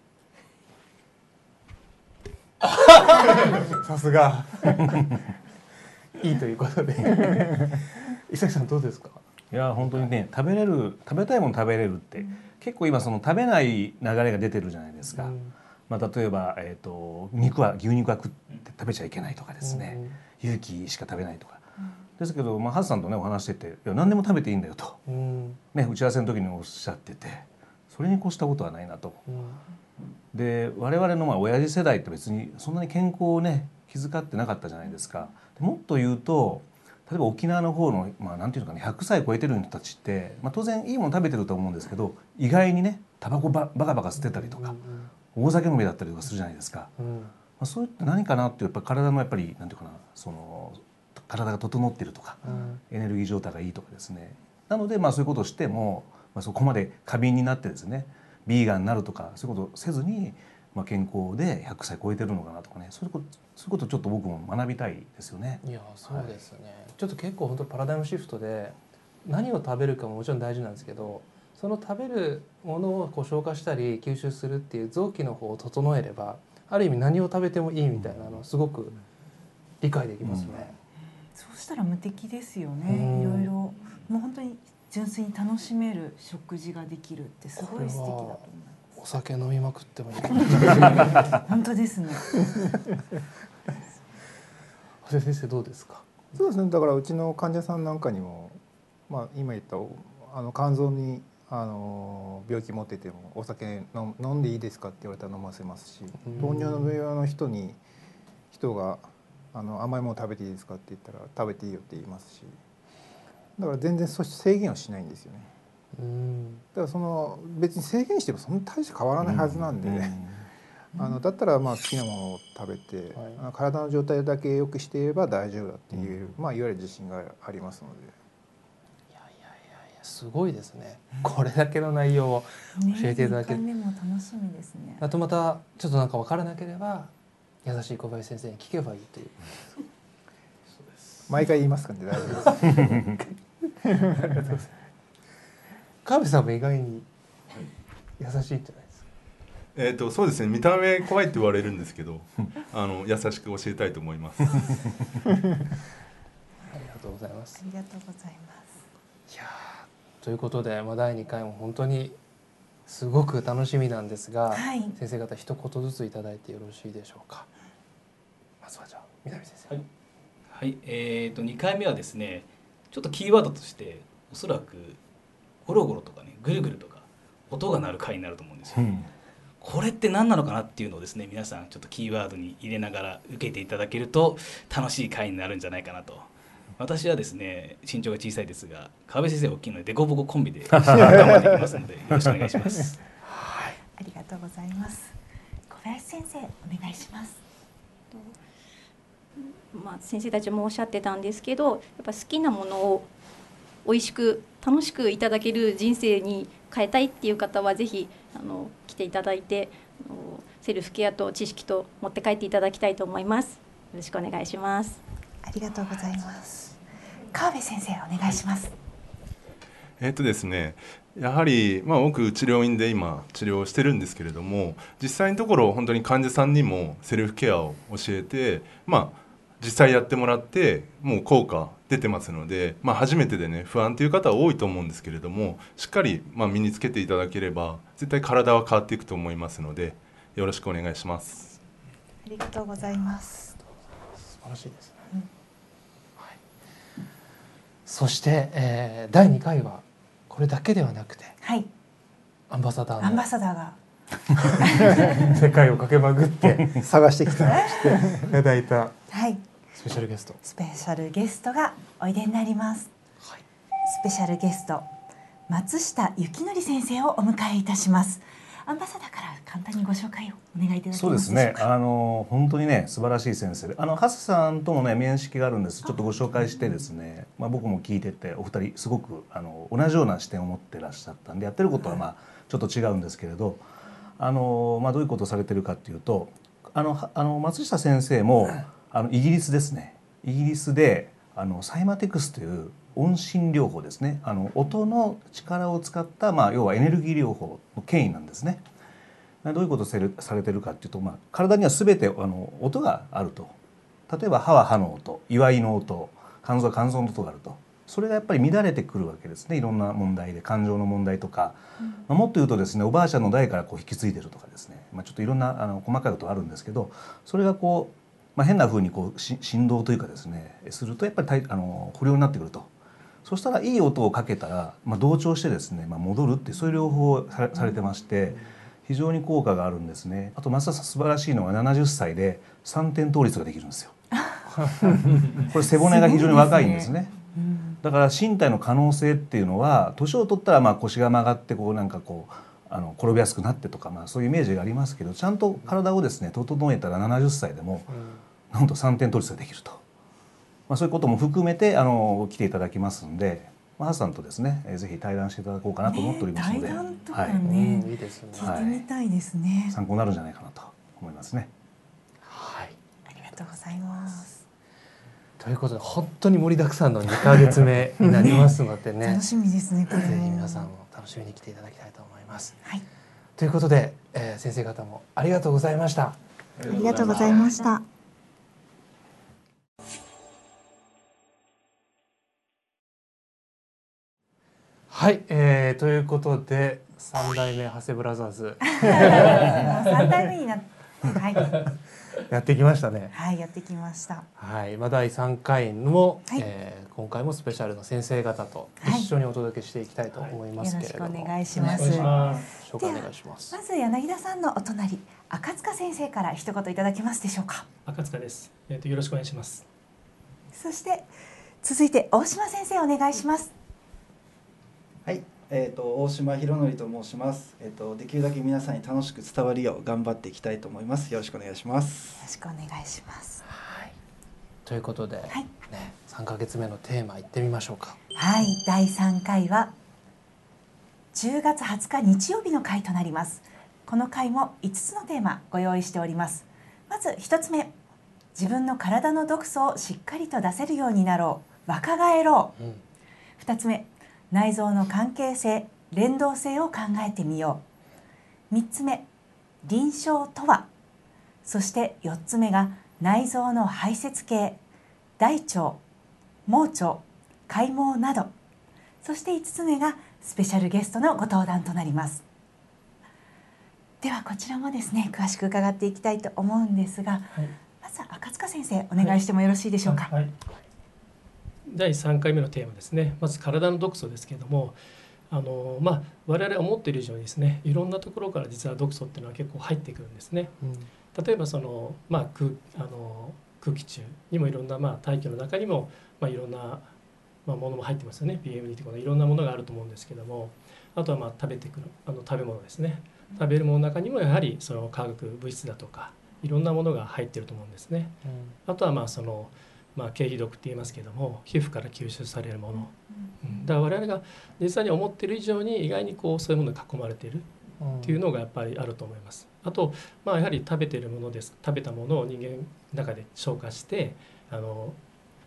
さすがいいということで伊崎さんどうですか？ いや本当にね、食べれる食べたいもの食べれるって、うん、結構今その食べない流れが出てるじゃないですか。うん、まあ、例えば、えーと、肉は牛肉は食って食べちゃいけないとかですね、うん、有機しか食べないとか、うん、ですけど、まあ、ハズさんとねお話してて、いや何でも食べていいんだよと、うん、ね、打ち合わせの時におっしゃってて、それに越したことはないなと。うん、で我々のまあ親父世代って別にそんなに健康をね気遣ってなかったじゃないですか。でもっと言うと例えば沖縄の方の、まあ、なんていうのかね、ひゃくさい超えてる人たちって、まあ、当然いいもの食べてると思うんですけど、意外にねタバコババカバカ吸ってたりとか、うんうん、大酒飲みだったりとかするじゃないですか。うん、まあ、そういった何かなってやっぱ体のやっぱりなんていうかな、その体が整っているとか、うん、エネルギー状態がいいとかですね。なのでまあそういうことをしても、まあ、そこまで過敏になってですねビーガンになるとかそういうことをせずに、まあ、健康でひゃくさい超えてるのかなとかね、そういうことそういうことをちょっと僕も学びたいですよね。 いやそうですね、はい、ちょっと結構本当パラダイムシフトで何を食べるかももちろん大事なんですけど、その食べるものをこう消化したり吸収するっていう臓器の方を整えれば、ある意味何を食べてもいいみたいなのすごく理解できますね。うん、 そうしたら無敵ですよね。いろいろもう本当に純粋に楽しめる食事ができるってすごい素敵だと思います。 お酒飲みまくってもいい本当ですね。 先生どうですか？ そうですね、だからうちの患者さんなんかにも、まあ、今言ったあの肝臓にあの病気持っててもお酒飲飲んでいいですかって言われたら飲ませますし、糖尿病の人に人があの甘いもの食べていいですかって言ったら食べていいよって言いますし、だから全然そう制限はしないんですよね。うん、だからその別に制限してもそんな大して変わらないはずなんで、うんうん、あのだったらまあ好きなものを食べて、はい、体の状態だけ良くしていれば大丈夫だっていう、うん、まあいわゆる自信がありますので。 いやいやいやすごいですね。これだけの内容を教えていただける。 ね、いっかいめも楽しみですね。 あとまたちょっとなんか分からなければ優しい小林先生に聞けばいいという。 そうです。毎回言いますからね、大丈夫です。ありがとうございます。 川辺さんも意外に優しいんじゃないですか？ えーと、そうですね、見た目怖いって言われるんですけどあの優しく教えたいと思います。ありがとうございます。 ありがとうございます。 いやということで、まあ、だいにかいも本当にすごく楽しみなんですが、はい、先生方一言ずついただいてよろしいでしょうか。まずはじゃあ南先生。 はい、はい、えーとにかいめはですね、ちょっとキーワードとしておそらくゴロゴロとかね、ぐるぐるとか音が鳴る回になると思うんですよ、うん、これって何なのかなっていうのをですね、皆さんちょっとキーワードに入れながら受けていただけると楽しい回になるんじゃないかなと。私はですね身長が小さいですが、川辺先生大きいのでデコボココンビで頑張っていきますのでよろしくお願いします。 はい、ありがとうございます。小林先生お願いします。 まあ、先生たちもおっしゃってたんですけど、やっぱ好きなものを美味しく楽しくいただける人生に変えたいっていう方はぜひあの来ていただいて、セルフケアと知識と持って帰っていただきたいと思います。よろしくお願いします。 ありがとうございます。 川辺先生お願いします。 えっとですねやはり、まあ、僕治療院で今治療してるんですけれども、実際のところ本当に患者さんにもセルフケアを教えて、まあ、実際やってもらってもう効果出てますので、まあ、初めてでね不安という方は多いと思うんですけれども、しっかりまあ身につけていただければ絶対体は変わっていくと思いますので、よろしくお願いします。 ありがとうございます。 素晴らしいですね、うん、はい、そして、えー、だいにかいはこれだけではなくて、 はい、 アンバサダーのアンバサダーが世界を駆け巡って探してきたいただいたはいスペシャルゲスト、 スペシャルゲストがおいでになります、はい、スペシャルゲスト松下幸則先生をお迎えいたします。アンバサダーから簡単にご紹介をお願いいただけますでしょうか。 そうですね、あの本当にね素晴らしい先生で、あのハスさんともね面識があるんです。ちょっとご紹介してですね、まあ、僕も聞いててお二人すごくあの同じような視点を持ってらっしゃったんで、やってることはまあちょっと違うんですけれど、あの、まあ、どういうことをされてるかっていうと、あのあの松下先生もあのイギリスですね、イギリスであのサイマテクスという音信療法ですね、あの音の力を使った、まあ、要はエネルギー療法の権威なんですね。どういうことをされてるかっていうと、まあ、体には全てあの音があると。例えば歯は歯の音、祝いの音、肝臓は肝臓の音があると。それがやっぱり乱れてくるわけですね。いろんな問題で、感情の問題とか、うん、まあ、もっと言うとですね、おばあちゃんの代からこう引き継いでるとかですね、まあ、ちょっといろんなあの細かいことがあるんですけど、それがこう、まあ、変な風にこうし振動というかですねするとやっぱりあの不良になってくると。そしたらいい音をかけたら、まあ、同調してですね、まあ、戻るっていうそういう療法をさされてまして、非常に効果があるんですね。あと松田さん素晴らしいのはななじゅっさいでさんてん倒立ができるんですよ。これ背骨が非常に若いんですね。だから身体の可能性っていうのは年を取ったらまあ腰が曲がってこうなんかこうあの転びやすくなってとか、まあそういうイメージがありますけど、ちゃんと体をですね整えたらななじゅっさいでもなんとさんてん倒立ができると、まあそういうことも含めてあの来ていただきますんで。ハスさんとですね、ぜひ対談していただこうかなと思っておりますので、 対談とかね、聞いてみたいですね。 参考になるんじゃないかなと思いますね。 はい、ありがとうございます。 ということで本当に盛りだくさんのにかげつめになりますのでね、 楽しみですね。これぜひ皆さんも楽しみに来ていただきたいと思います。 はい。 ということで、えー、先生方もありがとうございました。 ありがとうございました。 はい、えー、ということで三代目長谷ブラザーズ三代目になって、はい、 やってきましたね。 はい、やってきました。 はい、まあだいさんかいも、はい、えー、今回もスペシャルの先生方と一緒にお届けしていきたいと思いますけれども、 はい、よろしくお願いします。 紹介お願いします。 まず柳田さんのお隣赤塚先生から一言いただけますでしょうか。 赤塚です。えっとよろしくお願いします。 そして続いて大島先生お願いします。 はい、えーと、大島博則と申します。えーと、できるだけ皆さんに楽しく伝わるよう頑張っていきたいと思います。よろしくお願いします。 よろしくお願いします。 はい、ということで、はい、ね、さんかげつめのテーマいってみましょうか。 はい、だいさんかいはじゅうがつはつか日曜日の回となります。この回もいつつのテーマご用意しております。まずひとつめ、自分の体の毒素をしっかりと出せるようになろう、若返ろう。うん、ふたつめ、内臓の関係性、連動性を考えてみよう。みっつめ、臨床とは。そしてよっつめが内臓の排泄系、大腸、盲腸、開毛など。そしていつつめがスペシャルゲストのご登壇となります。ではこちらもですね詳しく伺っていきたいと思うんですが、はい、まずは赤塚先生お願いしてもよろしいでしょうか。はいはい、 だいさんかいめのテーマですね。まず体の毒素ですけれども、あのまあ、我々思っている以上にですね、いろんなところから実は毒素っていうのは結構入ってくるんですね。うん、例えばその、まあ、空, あの空気中にもいろんな、まあ、大気の中にも、まあ、いろんな、まあ、ものも入ってますよね。 ピーエムディー とかいろんなものがあると思うんですけども、あとはまあ食べてくるあの食べ物ですね。食べるものの中にもやはりその化学物質だとかいろんなものが入っていると思うんですね。うん、あとはまあそのまあ、経皮毒って言いますけども、皮膚から吸収されるもの、うん、だから我々が実際に思っている以上に意外にこうそういうものに囲まれているっていうのがやっぱりあると思います。あと、まあ、やはり食べているものです。食べたものを人間の中で消化してあの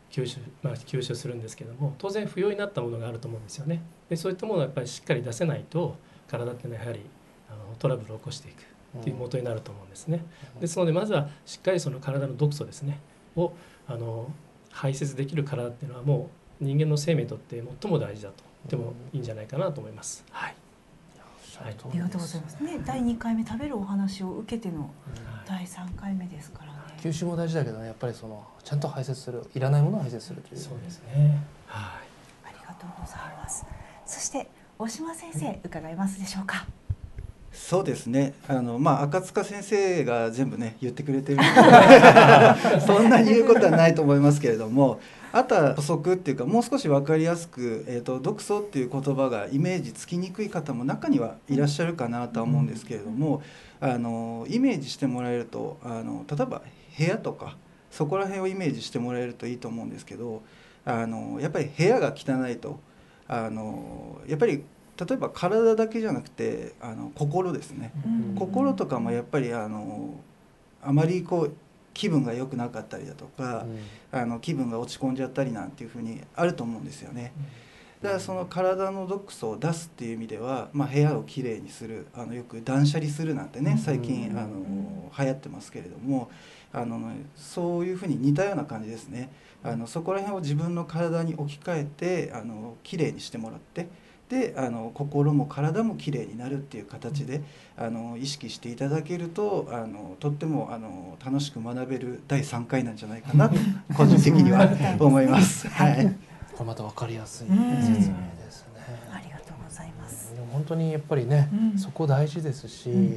吸収、まあ、吸収するんですけども、当然不要になったものがあると思うんですよね。でそういったものをやっぱりしっかり出せないと体っていうのはやはりあのトラブルを起こしていくっていう元になると思うんですね。ですのでまずはしっかりその体の毒素ですねをあの排泄できる体っていうのはもう人間の生命にとって最も大事だと言ってもいいんじゃないかなと思います。はい。 はい、ありがとうございますね。だいにかいめ食べるお話を受けてのだいさんかいめですからね。 吸収も大事だけどね、やっぱりそのちゃんと排泄する、いらないものを排泄するという。 そうですね。 はい。ありがとうございます。そして大島先生、伺いますでしょうか。 そうですね、あのまあ赤塚先生が全部ね言ってくれてるのでそんなに言うことはないと思いますけれども、あとは補足っていうか、もう少し分かりやすく、えーと、毒素っていう言葉がイメージつきにくい方も中にはいらっしゃるかなとは思うんですけれども、あのイメージしてもらえると、あの例えば部屋とかそこら辺をイメージしてもらえるといいと思うんですけど、あのやっぱり部屋が汚いと、あのやっぱり例えば体だけじゃなくてあの心ですね、うん、心とかもやっぱりあのあまりこう気分が良くなかったりだとか、うん、あの気分が落ち込んじゃったりなんていうふうにあると思うんですよね。だからその体の毒素を出すっていう意味では、まあ、部屋をきれいにする、あのよく断捨離するなんてね最近あの流行ってますけれども、あのそういうふうに似たような感じですね。あのそこら辺を自分の体に置き換えてあのきれいにしてもらって、であの心も体もきれいになるっていう形であの意識していただけると、あのとってもあの楽しく学べるだいさんかいなんじゃないかなと個人的には思います。はい、 これまた分かりやすい説明ですね。 ありがとうございます。 でも本当にやっぱりね、うん、そこ大事ですし、うんうんうん、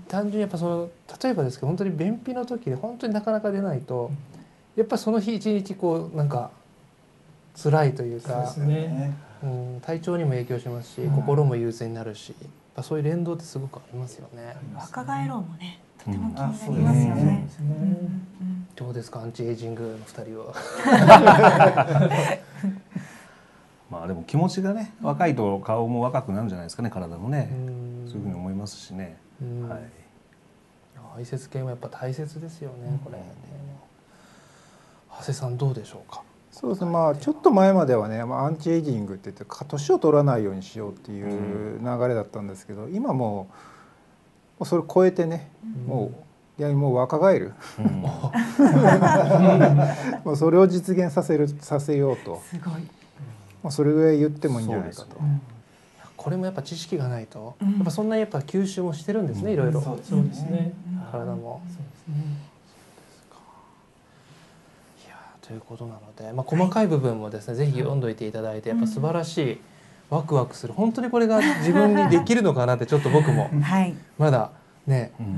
単純にやっぱその例えばですけど、本当に便秘の時で本当になかなか出ないと、やっぱりその日一日こうなんか辛いというか。 そうですね。 うん、体調にも影響しますし、うん、心も憂鬱になるし、やっぱそういう連動ってすごくありますよね。 若返ろうもね、とても気になりますよね。 どうですか、アンチエイジングのふたりは。 まあでも気持ちがね、若いと顔も若くなるんじゃないですかね、体もね。そういうふうに思いますしね。はい。 排泄系もやっぱ大切ですよね、これ。長谷さんどうでしょうか。 そうですね、まあちょっと前まではね、まあ、アンチエイジングって言って年を取らないようにしようっていう流れだったんですけど、今もうそれを超えてね、うん、もういやもう若返る、うん、もうそれを実現させるさせようと、 すごい、 まあ、それぐらい言ってもいいんじゃないかと。 これもやっぱ知識がないと、やっぱそんなにやっぱ吸収もしてるんですね、いろいろ。 そうですね。 体も。 そうですね。 ということなので、まあ、細かい部分もですね、ぜひ読んどいていただいて、やっぱ素晴らしい、ワクワクする、本当にこれが自分にできるのかなってちょっと僕もまだね、うん、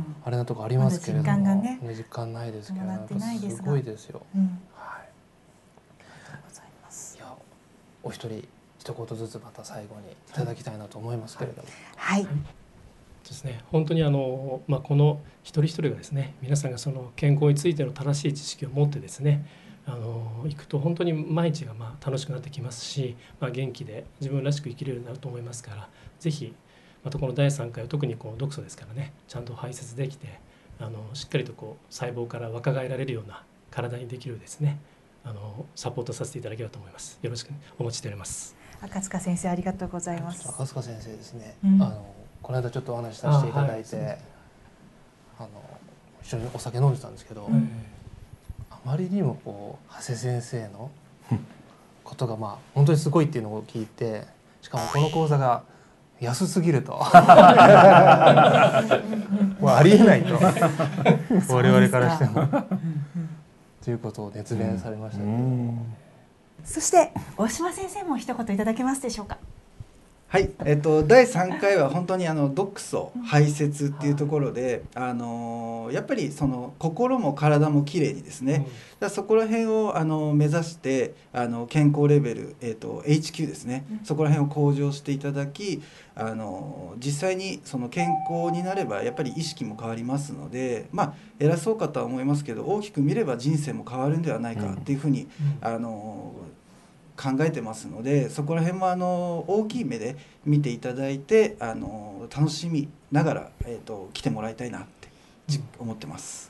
あれなとこありますけれども、ま、実感がね、実感ないですけど、やっぱすごいですよ。うん、はい。ありがとうございます。いや、お一人一言ずつまた最後にいただきたいなと思いますけれども。 はい。はいですね、本当にあの、まあ、この一人一人がですね、皆さんがその健康についての正しい知識を持ってですね、あの行くと本当に毎日がまあ楽しくなってきますし、まあ、元気で自分らしく生きれるようになると思いますから、ぜひまたこのだいさんかいは特にこう毒素ですからね、ちゃんと排泄できて、あのしっかりとこう細胞から若返られるような体にできるですね、あのサポートさせていただければと思います。よろしくお待ちしております。 赤塚先生、ありがとうございます。 赤塚先生ですね、うん、あのこの間ちょっとお話しさせていただいて、あ、はい、あの一緒にお酒飲んでたんですけど、うん、あまりにもこう長谷先生のことがまあ本当にすごいっていうのを聞いて、しかもこの講座が安すぎるともうありえないと我々からしてもということを熱弁されましたけど、うん、 そして大島先生も一言いただけますでしょうか。 はい、えっと、だいさんかいは本当にあの毒素排泄っていうところで、あのやっぱりその心も体もきれいにですね、だそこら辺をあの目指してあの健康レベル、えっと、エイチキュー ですね、そこら辺を向上していただき、あの実際にその健康になればやっぱり意識も変わりますので、まあ偉そうかとは思いますけど、大きく見れば人生も変わるんではないかっていうふうに、あの考えてますので、そこら辺もあの大きい目で見ていただいて、あの楽しみながら、えーと、来てもらいたいなって思ってます。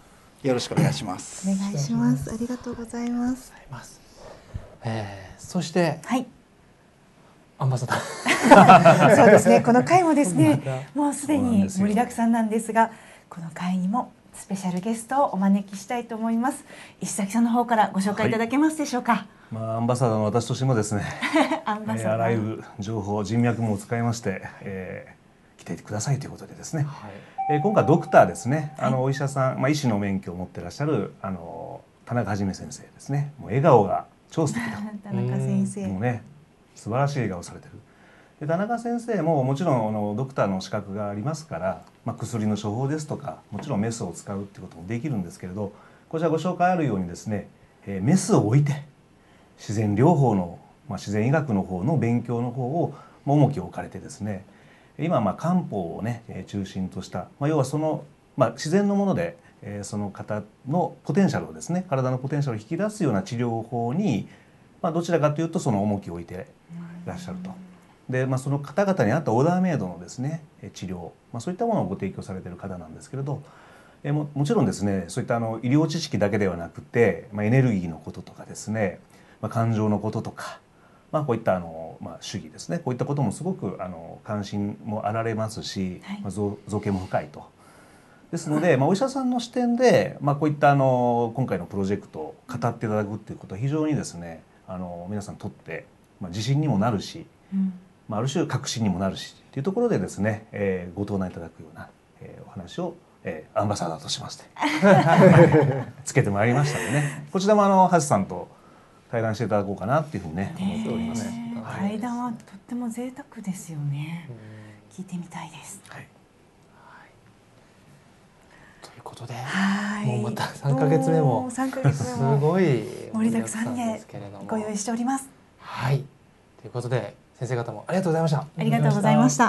よろしくお願いします。 お願いします。ありがとうございます。 えー、そして、 はい、 アンバサダーそうですね、この回もですね、もうすでに盛りだくさんなんですが、この回にもスペシャルゲストをお招きしたいと思います。石崎さんの方からご紹介いただけますでしょうか。はい、 まあ、アンバサダーの私としてもですねアンバサダー、 えー、あらゆる情報人脈も使いまして、えー、来てくださいということでですね、はい、えー、今回ドクターですね、あのお医者さん、まあ、医師の免許を持っていらっしゃるあの田中はじめ先生ですね。もう笑顔が超素敵だ田中先生、 もうね、素晴らしい笑顔されてる。で田中先生ももちろんあのドクターの資格がありますから、まあ、薬の処方ですとかもちろんメスを使うっていうこともできるんですけれど、こちらご紹介あるようにですね、えー、メスを置いて自然療法の、まあ、自然医学の方の勉強の方を重きを置かれてですね、今まあ漢方をね中心とした、まあ、要はその、まあ、自然のもので、えー、その方のポテンシャルをですね、体のポテンシャルを引き出すような治療法に、まあ、どちらかというとその重きを置いていらっしゃると。で、まあ、その方々に合ったオーダーメイドのですね治療、まあ、そういったものをご提供されている方なんですけれど、えも, もちろんですね、そういったあの医療知識だけではなくて、まあ、エネルギーのこととかですね、まあ、感情のこととか、まあ、こういったあの、まあ、主義ですね、こういったこともすごくあの関心もあられますし、はい、まあ、造形も深いと。ですので、まあ、お医者さんの視点で、まあ、こういったあの今回のプロジェクトを語っていただくっていうことは非常にですね、あの皆さんにとって、まあ、自信にもなるし、うん、まあ、ある種確信にもなるしというところでですね、えー、ご登壇いただくような、えー、お話を、えー、アンバサダーとしましてつけてまいりましたのでね、こちらもあの橋さんと対談していただこうかなっていうふうにね思っております。 対談はとっても贅沢ですよね。聞いてみたいです。はい。 ということで、もうまたさんかげつめもすごい盛りだくさんでご用意しております。 はい。ということで先生方もありがとうございました。 ありがとうございました。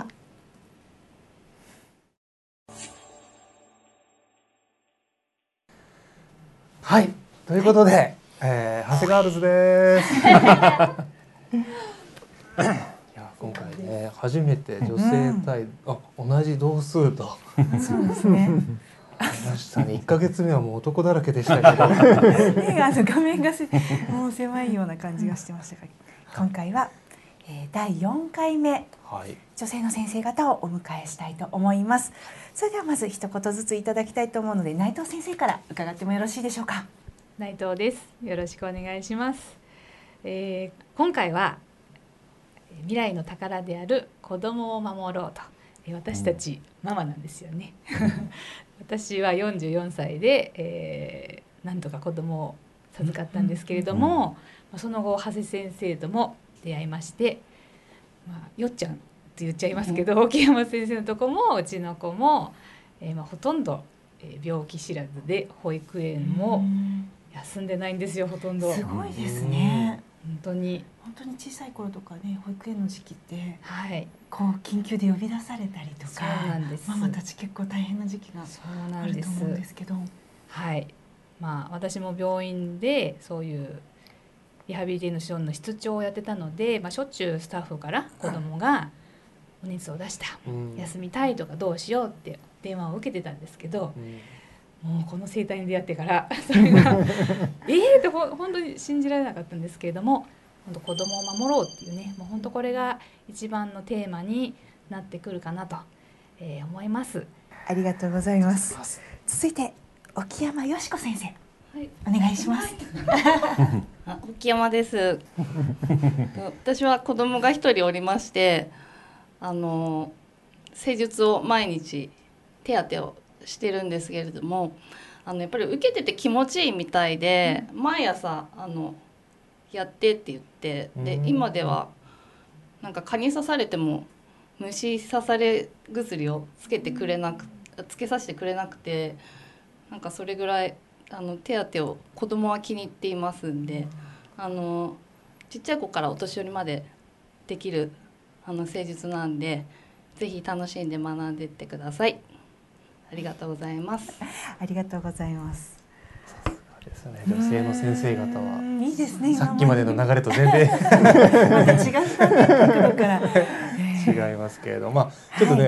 はい、ということで、はい、えー、長谷ガールズです。いや今回ね初めて女性対、うん、あ同じ同数と。 そうですね。 ましたね。いっかげつめはもう男だらけでしたけど、 ね、あの画面がもう狭いような感じがしてましたが、今回は、えー、だいよんかいめ、はい、女性の先生方をお迎えしたいと思います。それではまず一言ずついただきたいと思うので、内藤先生から伺ってもよろしいでしょうか。 内藤です。よろしくお願いします。えー、今回は未来の宝である子どもを守ろうと、私たちママなんですよね。私はよんじゅうよんさいで、えー、なんとか子供を授かったんですけれども、うん、その後長谷先生とも出会いまして、まあ、よっちゃんって言っちゃいますけど、沖山先生のとこもうちの子も、えーまあ、ほとんど、えー、病気知らずで保育園も休んでないんですよ、ほとんど。 すごいですね。 本当に本当に小さい頃とかね、保育園の時期って、 はい、 こう緊急で呼び出されたりとか、 そうなんです。 ママたち結構大変な時期があると思うんですけど、 はい、まあ私も病院でそういうリハビリテーションの室長をやってたので、まあ、しょっちゅうスタッフから子どもがお熱を出した、うん、休みたいとかどうしようって電話を受けてたんですけど、うん、もうこの生態に出会ってからそれがえーってほ本当に信じられなかったんですけれども、本当子どもを守ろうっていうね、もう本当これが一番のテーマになってくるかなと、えー、思います。 ありがとうございます。続いて沖山よし子先生、はい、お願いします。 あ、沖山です。私は子供が一人おりまして、あの施術を毎日手当てをしてるんですけれども、あのやっぱり受けてて気持ちいいみたいで、うん、毎朝あのやってって言って、で今ではなんか蚊に刺されても虫刺され薬をつけてくれなくつけさせてくれなくて、なんかそれぐらいあの手当を子供は気に入っていますんで、あのちっちゃい子からお年寄りまでできるあの施術なんで、ぜひ楽しんで学んでいってください。ありがとうございます。 ありがとうございます。 ですね、女性の先生方はいいですね。 さっきまでの流れと全然また違った角度から違いますけれど、まあちょっとね、はい、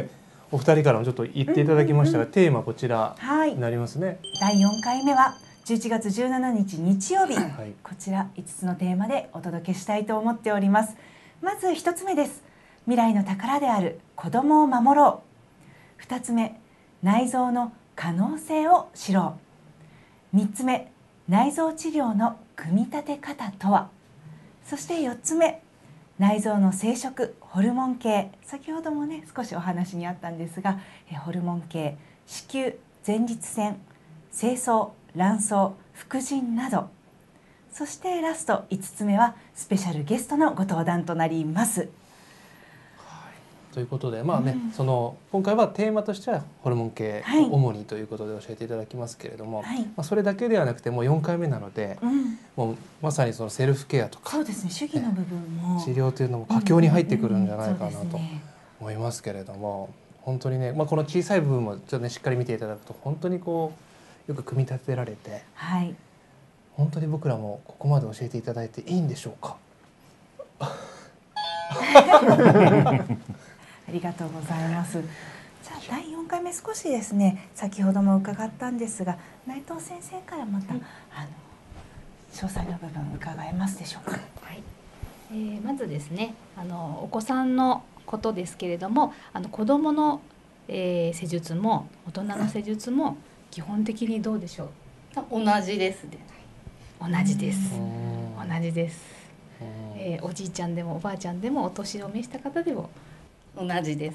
お二人からもちょっと言っていただきましたが、うんうんうん、テーマこちらになりますね、はい、 だいよんかいめはじゅういちがつじゅうしちにち日曜日、はい、こちらいつつのテーマでお届けしたいと思っております。まずひとつめです。未来の宝である子どもを守ろう。ふたつめ、内臓の可能性を知ろう。みっつめ、内臓治療の組み立て方とは。そしてよっつめ、内臓の生殖ホルモン系、先ほどもね少しお話にあったんですが、ホルモン系、子宮、前立腺、精巣、卵巣、副腎など、そしてラストいつつめはスペシャルゲストのご登壇となります。 ということで、まあね、うん、その今回はテーマとしてはホルモン系を主にということで教えていただきますけれども、はい、まあ、それだけではなくてもうよんかいめなので、うん、もうまさにそのセルフケアとか、 そうですね、主義の部分も治療というのも佳境に入ってくるんじゃないかなと思いますけれども、本当にね、まあ、この小さい部分もちょっとねしっかり見ていただくと本当にこうよく組み立てられて、はい、本当に僕らもここまで教えていただいていいんでしょうか。 ありがとうございます。じゃあだいよんかいめ、少しですね先ほども伺ったんですが、内藤先生からまた、うん、あの詳細の部分伺えますでしょうか。 はい、えー、まずですね、あのお子さんのことですけれども、あの子どもの、えー、施術も大人の施術も基本的にどうでしょう。 同じですね。 同じです。同じです。えー、おじいちゃんでもおばあちゃんでもお年を召した方でも同じです。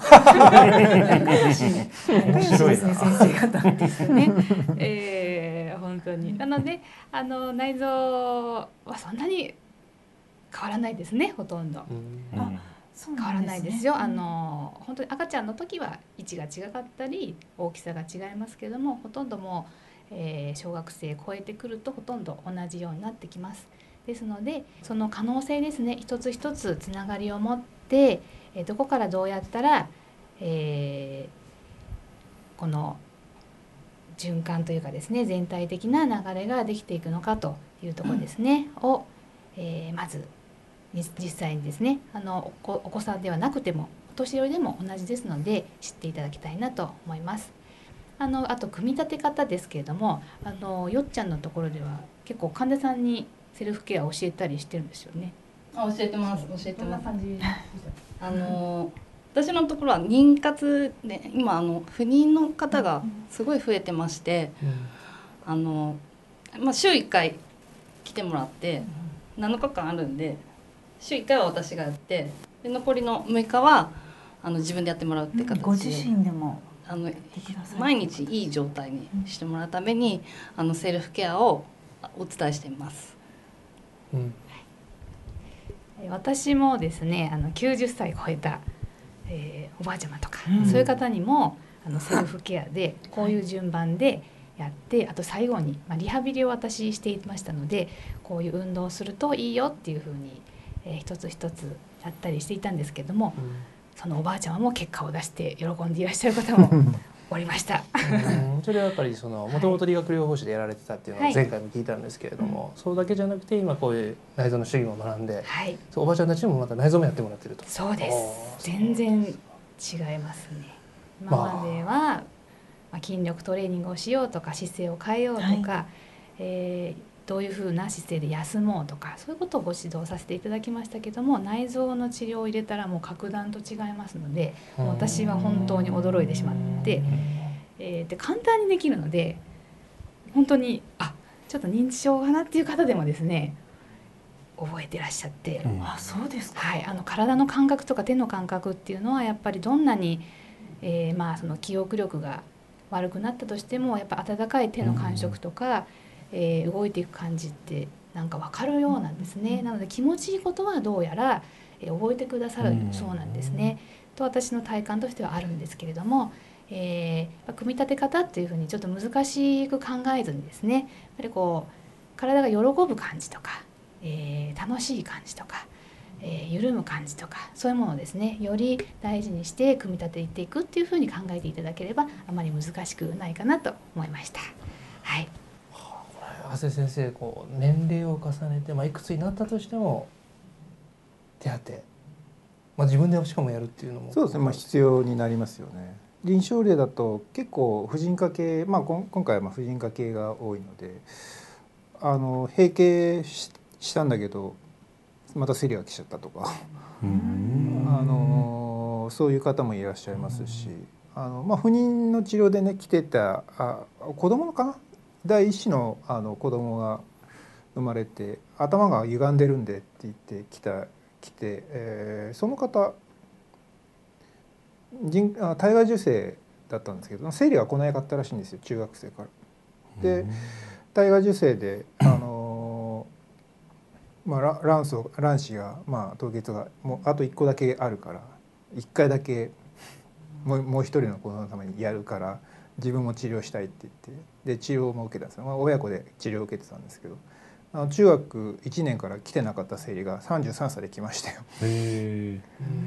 面白いですね、先生方ですね。 えー、本当に。なので、あの内臓はそんなに変わらないですね、ほとんど。うん、あ、そうなんですね。変わらないですよ。あの本当に赤ちゃんの時は位置が違かったり大きさが違いますけれども、ほとんどもう、えー、小学生超えてくるとほとんど同じようになってきます。ですので、その可能性ですね、一つ一つつながりを持って、どこからどうやったら、えー、この循環というかですね、全体的な流れができていくのかというところですね、うん、を、えー、まず実際にですね、あのお子、お子さんではなくてもお年寄りでも同じですので知っていただきたいなと思います。あのあと組み立て方ですけれども、あのよっちゃんのところでは結構患者さんにセルフケアを教えたりしてるんですよね。 あ、教えてます。教えてます。あの私のところは妊活で今あの不妊の方がすごい増えてまして、うん、あのまあ週いっかい来てもらってなのかかんあるんで、週いっかいは私がやって、で残りのむいかはあの自分でやってもらうって形で、 ご自身でもあの毎日いい状態にしてもらうために、あのセルフケアをお伝えしています。 うん、私もですね、あのきゅうじゅっさい超えた、えー、おばあちゃまとか、うん、そういう方にもあのセルフケアでこういう順番でやって、あと最後に、まあ、リハビリを私していましたので、こういう運動をするといいよっていうふうに、えー、一つ一つやったりしていたんですけども、うん、そのおばあちゃまも結果を出して喜んでいらっしゃる方もおりました。 うん、それはやっぱりそのもともと理学療法士でやられてたっていうのを前回も聞いたんですけれども、はい、それだけじゃなくて今こういう内臓の主義も学んで、はい、そうおばあちゃんたちにもまた内臓もやってもらってると。 そうです。全然違いますね。今までは、まあ、筋力トレーニングをしようとか姿勢を変えようとか、はい、えー、どういうふうな姿勢で休もうとか、そういうことをご指導させていただきましたけども、内臓の治療を入れたらもう格段と違いますので、私は本当に驚いてしまって、えー、で簡単にできるので、本当にあちょっと認知症かなっていう方でもですね覚えてらっしゃって、 うん、あそうですか、 はい、あの体の感覚とか手の感覚っていうのはやっぱりどんなに、えー、まあその記憶力が悪くなったとしてもやっぱ温かい手の感触とか、うん、えー、動いていく感じってなんか分かるようなんですね、うん、なので気持ちいいことはどうやら、えー、覚えてくださるそうなんですね、うん、と私の体感としてはあるんですけれども、えー、組み立て方っていうふうにちょっと難しく考えずにですね、やっぱりこう体が喜ぶ感じとか、えー、楽しい感じとか、えー、緩む感じとか、そういうものをですねより大事にして組み立てていくっていうふうに考えていただければあまり難しくないかなと思いました。はい。 はあ、これ長谷先生、こう年齢を重ねて、まあ、いくつになったとしても手当て、まあ、自分でしかもやるっていうのもそうですね、まあ、必要になりますよね。 臨床例だと結構婦人科系、まあ、今回はまあ婦人科系が多いのであの閉経 し, したんだけどまた生理が来ちゃったとかあのそういう方もいらっしゃいますしあの、まあ、不妊の治療でね来てたあ子供のかな第一子 の, あの子供が生まれて頭が歪んでるんでって言ってきた来て、えー、その方人あ体外受精だったんですけど生理が来なかったらしいんですよ中学生から。で体外受精であの、まあ、卵巣卵子が、まあ、凍結がもうあといっこだけあるからいっかいだけもうもう一人の子のためにやるから自分も治療したいって言ってで治療も受けたんですよ、まあ、親子で治療を受けてたんですけどあの中学いちねんから来てなかった生理がさんじゅうさんさいで来ましたよ。へ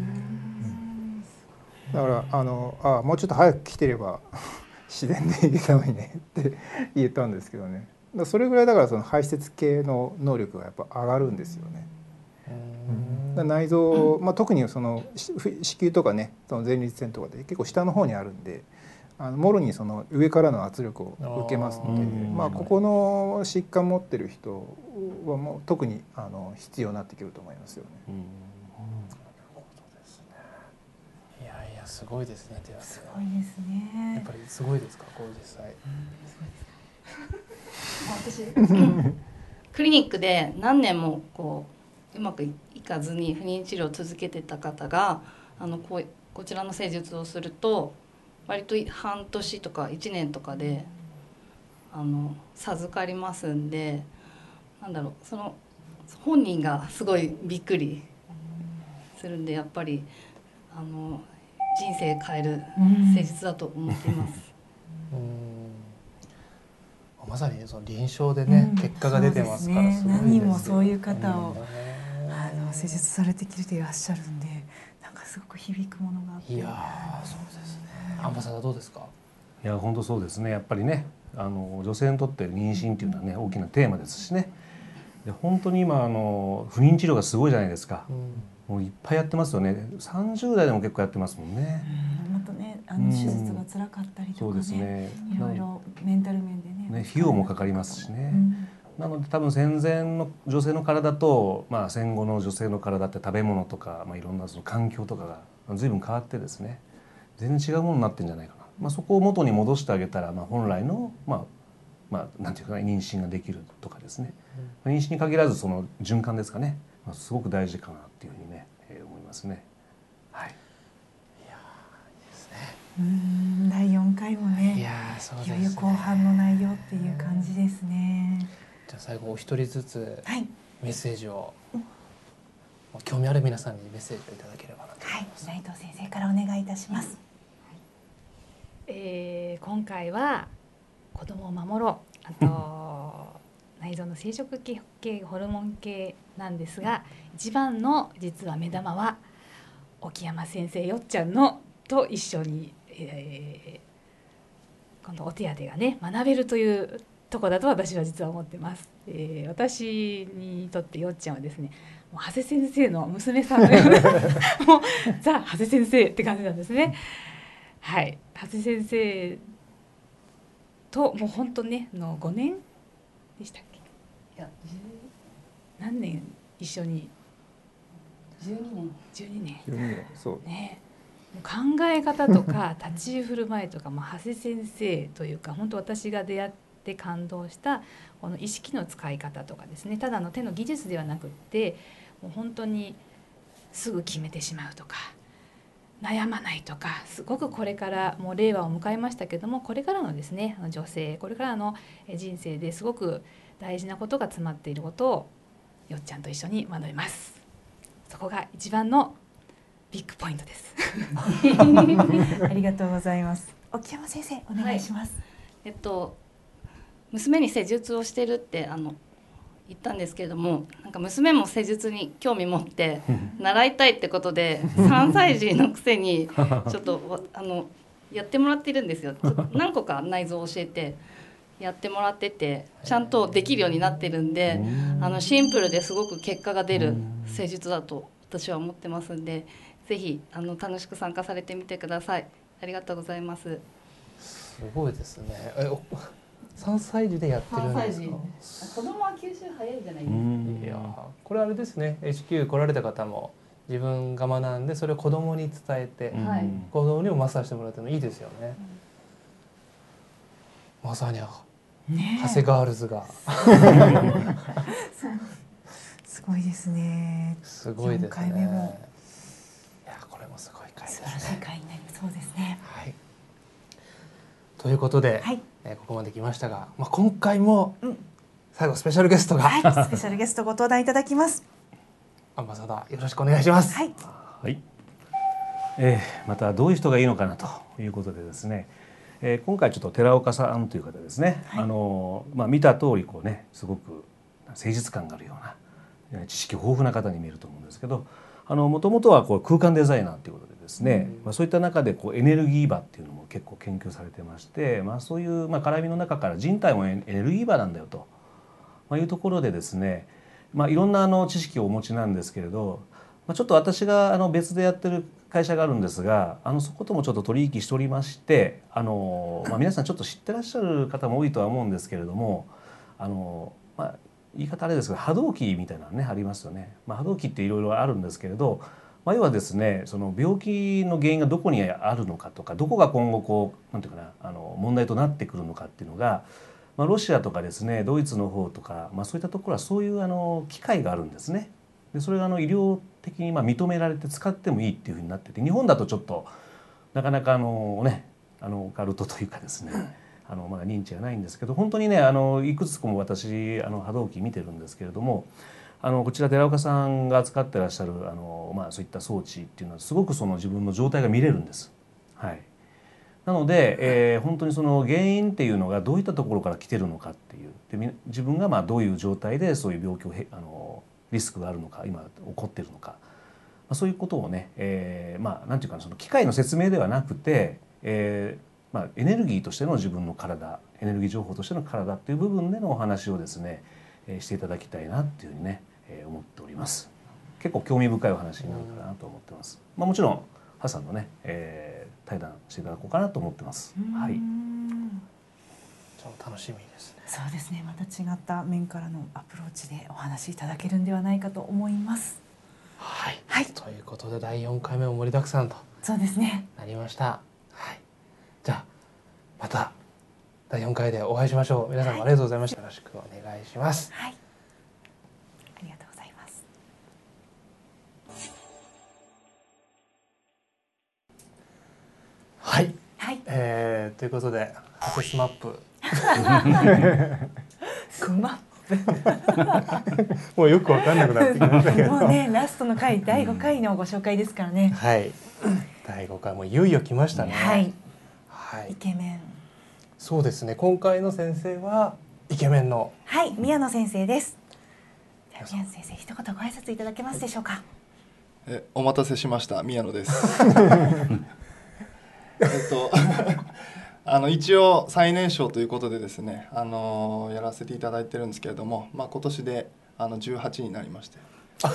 ーだからあのあもうちょっと早く来てれば自然でいけたのにねって言ったんですけどねだそれぐらいだからその排泄系の能力がやっぱ上がるんですよね。だ内臓、まあ、特にその子宮とかねその前立腺とかで結構下の方にあるんであのもろにその上からの圧力を受けますのでまあ、ここの疾患持ってる人はもう特にあの必要になってくると思いますよね。うんすごいですね。 すごいですね。 やっぱりすごいですか、こう実際。 私クリニックで何年もこううまくいかずに不妊治療を続けてた方があのこうこちらの施術をすると割と半年とかいちねんとかであの授かりますんで、なんだろうその本人がすごいびっくりするんでやっぱりあの。人生変える施術だと思っています。 うんまさにその臨床でね、うん、結果が出てますからすごいですね。 何人もそういう方を、うん、あの施術されてきていらっしゃるんで、なんかすごく響くものがあって。 いやそうですね。アンバサダーどうですか。 いや本当そうですね。やっぱりね、あの女性にとって妊娠っていうのはね大きなテーマですしね。で本当に今あの不妊治療がすごいじゃないですか。うんもういっぱいやってますよね。さんじゅう代でも結構やってますもんね。 うん、またね、あの手術が辛かったりとかね、うん、そうですね。いろいろメンタル面でね。 ね、費用もかかりますしね。うん、なので多分戦前の女性の体と、まあ、戦後の女性の体って食べ物とか、まあ、いろんなその環境とかが随分変わってですね、全然違うものになってるんじゃないかな。まあ、そこを元に戻してあげたら、まあ、本来のまあまあなんていうかな妊娠ができるとかですね。うん、妊娠に限らずその循環ですかね。まあ、すごく大事かなっていうふうにね、えー、思いますね。はい。いやいいですね。うんだいよんかいもね。いやそうですね。いよいよ後半の内容っていう感じですね。 じゃあ最後お一人ずつメッセージを、はい、興味ある皆さんにメッセージをいただければなと思います。 はい、内藤先生からお願いいたします。はいえー、今回は子供を守ろうあと内臓の生殖系ホルモン系なんですが一番の実は目玉は沖山先生よっちゃんのと一緒に、えー、今度お手当がね学べるというところだと私は実は思ってます、えー、私にとってよっちゃんはですねもう長谷先生の娘さんのようなもうザ・長谷先生って感じなんですね。はい長谷先生ともう本当ねのごねんでしたっけいや何年一緒にじゅうにねんじゅうにねんじゅうにねんそうね考え方とか立ち居振る舞いとかも長谷先生というか本当私が出会って感動したこの意識の使い方とかですねただの手の技術ではなくってもう本当にすぐ決めてしまうとか悩まないとかすごくこれからもう令和を迎えましたけどもこれからのですね女性これからの人生ですごく大事なことが詰まっていることをよっちゃんと一緒に学びます。そこが一番のビッグポイントですありがとうございます。沖山先生お願いします。はい、 えっと娘に施術をしてるってあの言ったんですけれどもなんか娘も施術に興味持って習いたいってことでさんさい児のくせにちょっとあのやってもらってるんですよ。何個か内臓を教えてやってもらっててちゃんとできるようになってるんであのシンプルですごく結果が出る施術だと私は思ってますんでぜひあの楽しく参加されてみてください。 ありがとうございます。 すごいですね。え、さんさい児でやってるんですか。 子供は吸収早いじゃないですか。 いや、これあれですね。エイチキュー 来られた方も自分が学んでそれを子供に伝えて、はい、子供にもマスターしてもらってもいいですよね。うん、まさに長谷ガールズがすごいですね。 すごいですね。よんかいめもいや、これもすごい回ですね。 素晴らしい回になりそうですね。 はい。ということで、はい、えー、ここまで来ましたが、まあ、今回も最後スペシャルゲストが、 はい、スペシャルゲストご登壇いただきます。 アンバサダーよろしくお願いします。 はい。 はい。えー、またどういう人がいいのかなということでですね、えー、今回ちょっと寺岡さんという方ですね、はい、あのまあ見た通りこうね、すごく誠実感があるような知識豊富な方に見えると思うんですけど、あの元々はこう空間デザイナーということでですね、うん、まあ、そういった中でこうエネルギー場っていうのも結構研究されてまして、まあ、そういうまあ絡みの中から人体もエネルギー場なんだよと、まあ、いうところでですね、まあ、いろんなあの知識をお持ちなんですけれど、まあ、ちょっと私があの別でやってる会社があるんですが、あのそこともちょっと取引しておりまして、あの、まあ、皆さんちょっと知ってらっしゃる方も多いとは思うんですけれども、あの、まあ、言い方あれですけど波動機みたいなのねありますよね。まあ、波動機っていろいろあるんですけれど、まあ、要はですね、その病気の原因がどこにあるのかとか、どこが今後こうなんていうかな、あの問題となってくるのかっていうのが、まあ、ロシアとかですね、ドイツの方とか、まあ、そういったところはそういうあの機械があるんですね。でそれがあの医療的にまあ認められて使ってもいいっていうふうになってて、日本だとちょっとなかなかあのね、あのオカルトというかですね、あのまだ認知がないんですけど、本当にね、あのいくつかも私あの波動機見てるんですけれども、あのこちら寺岡さんが扱ってらっしゃるあの、まあ、そういった装置っていうのはすごくその自分の状態が見れるんです。はい、なので、えー、本当にその原因っていうのがどういったところから来てるのかっていう、で自分がまあどういう状態でそういう病気をへあのリスクがあるのか、今起こっているのか、まあ、そういうことをね、えー、まあなんていうかな、その機械の説明ではなくて、えーまあ、エネルギーとしての自分の体、エネルギー情報としての体っていう部分でのお話をですね、えー、していただきたいなっていうふうにね、えー、思っております。結構興味深いお話になるかなと思ってます。まあ、もちろんハさんのね、えー、対談していただこうかなと思ってます。はい。 じゃあ楽しみですね。 そうですね。また違った面からのアプローチでお話しいただけるんではないかと思います。 はい。はい、ということでだいよんかいめも盛りだくさんとそうですね。 なりました。はい。じゃあまただいよんかいでお会いしましょう。皆さんもありがとうございました。よろしくお願いします。 はい。ありがとうございます。 はい。 はい。 えー、ということでハテスマップ。 スマップ。 もうよくわかんなくなってきましたけど。 もうね、ラストの回だいごかいのご紹介ですからね。 はい。だいごかいもいよいよ来ましたね。 はい。 はい。 イケメン。 そうですね。今回の先生はイケメンの。 はい、宮野先生です。では宮野先生、一言ご挨拶いただけますでしょうか。 え、お待たせしました。宮野です。えっとあの一応最年少ということでですね、あのやらせていただいてるんですけれども、まあ今年であのじゅうはちになりまして。頑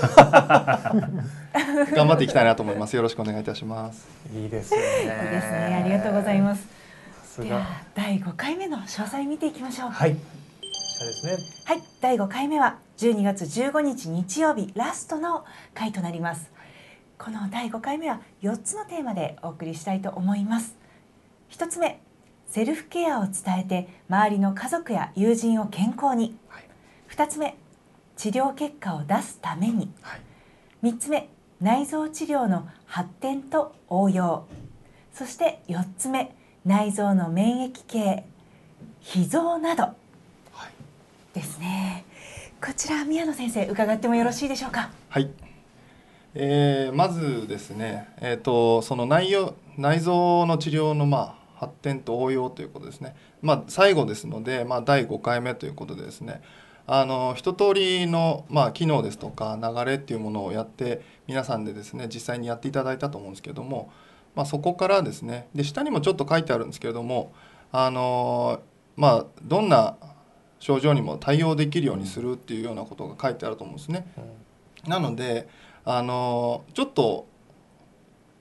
張っていきたいなと思います。よろしくお願いいたします。 いいですね。いいですね。ありがとうございます。ではだいごかいめの詳細見ていきましょう。 はい。こちらですね。 はい、だいごかいめはじゅうにがつじゅうごにち日曜日ラストの回となります。このだいごかいめはよっつのテーマでお送りしたいと思います。ひとつめ、セルフケアを伝えて周りの家族や友人を健康に。はい、ふたつめ、治療結果を出すために。はい、みっつめ、内臓治療の発展と応用。そしてよっつめ、内臓の免疫系、脾臓などですね。こちら宮野先生伺ってもよろしいでしょうか。 はい。えー、まずですね、えーと、その内容内臓の治療のまあ発展と応用ということですね。まあ最後ですので、まあだいごかいめということでですね、あの一通りのまあ機能ですとか流れっていうものをやって皆さんでですね実際にやっていただいたと思うんですけれども。まあ、そこからですね、で下にもちょっと書いてあるんですけれども、あのまあ、どんな症状にも対応できるようにするっていうようなことが書いてあると思うんですね。なので、あのちょっと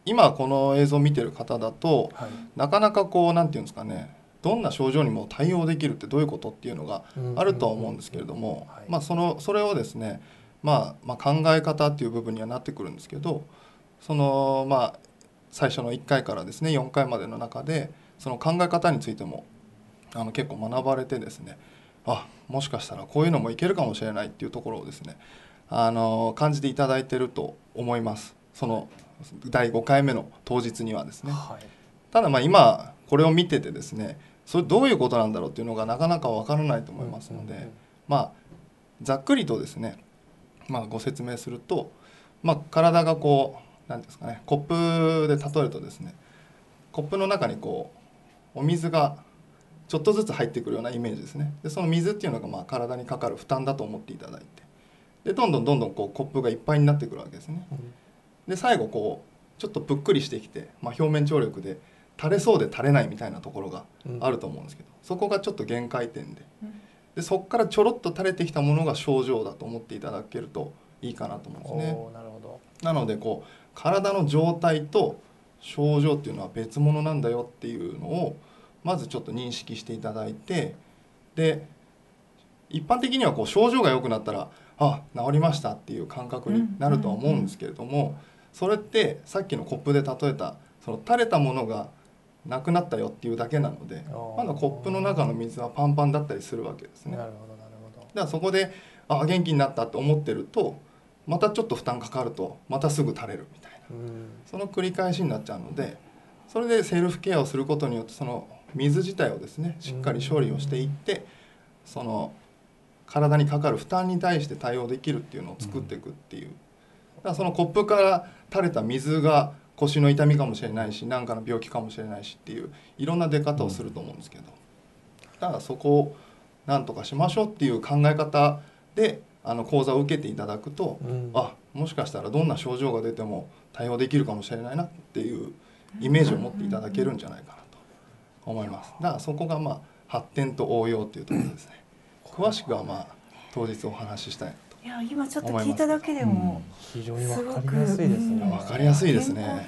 今この映像を見てる方だと、はい、なかなかこうなんていうんですかね、どんな症状にも対応できるってどういうことっていうのがあるとは思うんですけれども、まあそのそれをですね、まあ、まあ考え方っていう部分にはなってくるんですけど、そのまあ最初のいっかいからですねよんかいまでの中でその考え方についてもあの結構学ばれてですね、あ、もしかしたらこういうのもいけるかもしれないっていうところをですね、あの感じていただいていると思います。そのだいごかいめの当日にはですね、はい、ただまあ今これを見ててですね、それどういうことなんだろうっていうのがなかなかわからないと思いますので、うんうんうん、まあざっくりとですね、まあ、ご説明すると、まあ、体がこう何ですかね、コップで例えるとですね、コップの中にこうお水がちょっとずつ入ってくるようなイメージですね。でその水っていうのがまあ体にかかる負担だと思っていただいて、でどんどんどんどんこうコップがいっぱいになってくるわけですね。で最後こうちょっとぷっくりしてきて、まあ、表面張力で垂れそうで垂れないみたいなところがあると思うんですけど、そこがちょっと限界点で、でそこからちょろっと垂れてきたものが症状だと思っていただけるといいかなと思うんですね。 なるほど。 なのでこう体の状態と症状っていうのは別物なんだよっていうのをまずちょっと認識していただいて、で一般的にはこう症状が良くなったらあ、治りましたっていう感覚になるとは思うんですけれども、それってさっきのコップで例えたその垂れたものがなくなったよっていうだけなので、まだコップの中の水はパンパンだったりするわけですね。 なるほどなるほど。 だからそこであ、元気になったって思ってるとまたちょっと負担かかるとまたすぐ垂れるみたいな、その繰り返しになっちゃうので、それでセルフケアをすることによってその水自体をですねしっかり処理をしていって、その体にかかる負担に対して対応できるっていうのを作っていくっていう、だからそのコップから垂れた水が腰の痛みかもしれないし何かの病気かもしれないしっていういろんな出方をすると思うんですけど、だからそこをなんとかしましょうっていう考え方であの講座を受けていただくと、うん、あ、もしかしたらどんな症状が出ても対応できるかもしれないなっていうイメージを持っていただけるんじゃないかなと思います。だからそこがまあ発展と応用っていうところですね。詳しくはまあ当日お話ししたいなと。 いや今ちょっと聞いただけでも、 うん、非常にわかりやすいですね。 わかりやすいですね。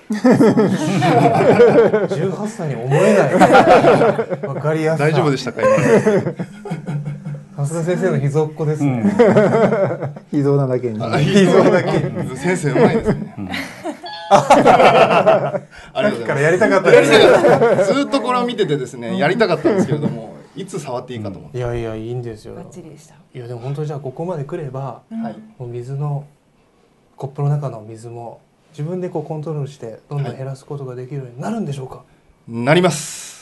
じゅうはっさいに思えない。わかりやすい。 大丈夫でしたか今。 さすが先生の秘蔵っ子ですね。 秘蔵なだけに。 秘蔵だけに。先生うまいですね。 ありがとうございます。からやりたかったです。 ずっとこれを見ててですね、やりたかったんですけれども。いつ触っていいかと思って、 うん、いやいやいいんですよ。 バッチリでした。 いやでも本当にじゃあここまで来れば、 うん、 もう水のコップの中の水も自分でこうコントロールしてどんどん減らすことができるようになるんでしょうか。 なります。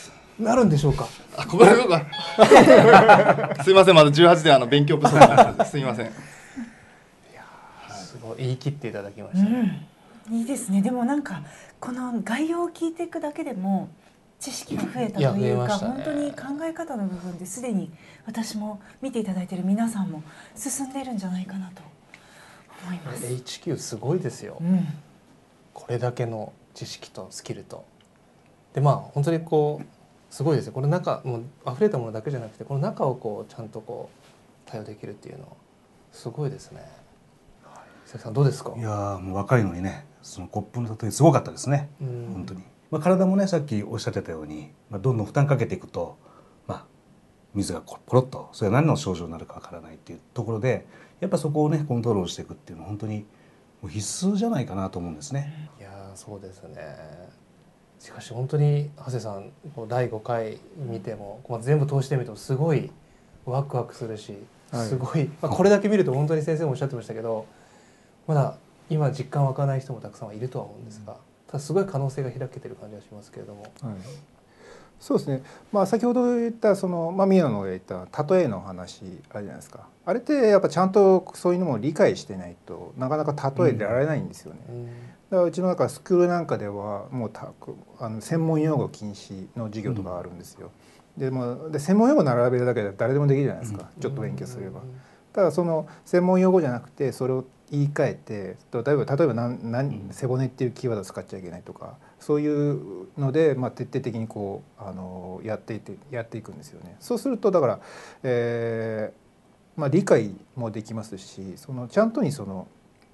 なるんでしょうか。 あ、ここでそうか。すいません、まだじゅうはちであの勉強不足なんです。すいません。いやすごい言い切っていただきました、ねうん。いいですね。でもなんかこの概要を聞いていくだけでも。知識が増えたというか、ね、本当に考え方の部分ですでに私も見ていただいている皆さんも進んでいるんじゃないかなと思います。 エイチキュー すごいですよ、 うん、 これだけの知識とスキルとで、まあ本当にこうすごいですよ。この中もう溢れたものだけじゃなくてこの中をこうちゃんとこう対応できるっていうのすごいですね。はい、関さんどうですか。 いやもう若いのにね、そのコップの例えすごかったですね、うん、本当に。まあ、体もねさっきおっしゃってたように、まあ、どんどん負担かけていくと、まあ、水がポロッとそれが何の症状になるかわからないっていうところでやっぱそこをねコントロールしていくっていうのは本当にもう必須じゃないかなと思うんですね。 いやそうですね。しかし本当に長谷さんだいごかい見ても、まあ、全部通してみてもすごいワクワクするしすごい、はい、まあ、これだけ見ると本当に先生もおっしゃってましたけどまだ今実感湧かない人もたくさんはいるとは思うんですが、ただすごい可能性が開けてる感じがしますけれども、はい、 そうですね、まあ、先ほど言ったその、まあ、宮野が言った例えの話あるじゃないですか。あれってやっぱちゃんとそういうのも理解してないとなかなか例えられないんですよね、うん、だからうちの中スクールなんかではもうたあの専門用語禁止の授業とかあるんですよ、うん、でもで専門用語並べるだけで誰でもできるじゃないですか、うん、ちょっと勉強すれば、うん、ただその専門用語じゃなくてそれを言い換えて例えば例えば何何背骨っていうキーワードを使っちゃいけないとかそういうので、まあ、徹底的にこうあのやっていてやっていくんですよね。そうするとだから、えーまあ、理解もできますしそのちゃんとにその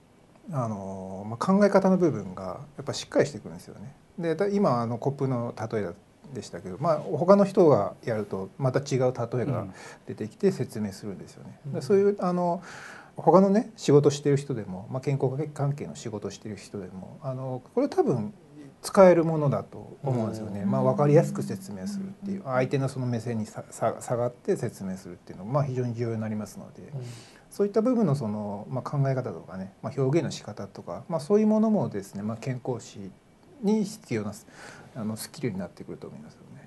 あの、まあ、考え方の部分がやっぱしっかりしてくるんですよね。で今あのコップの例えでしたけど、まあ、他の人がやるとまた違う例えが出てきて説明するんですよね。うん、そういうあの他のね仕事してる人でも、まあ、健康関係の仕事してる人でもあのこれ多分使えるものだと思うんですよね。まあ、分かりやすく説明するっていう相手のその目線にささ下がって説明するっていうのがまあ非常に重要になりますので、うん、そういった部分のその、まあ、考え方とかね、まあ、表現の仕方とか、まあ、そういうものもですね、まあ、健康士に必要なあのスキルになってくると思いますよね。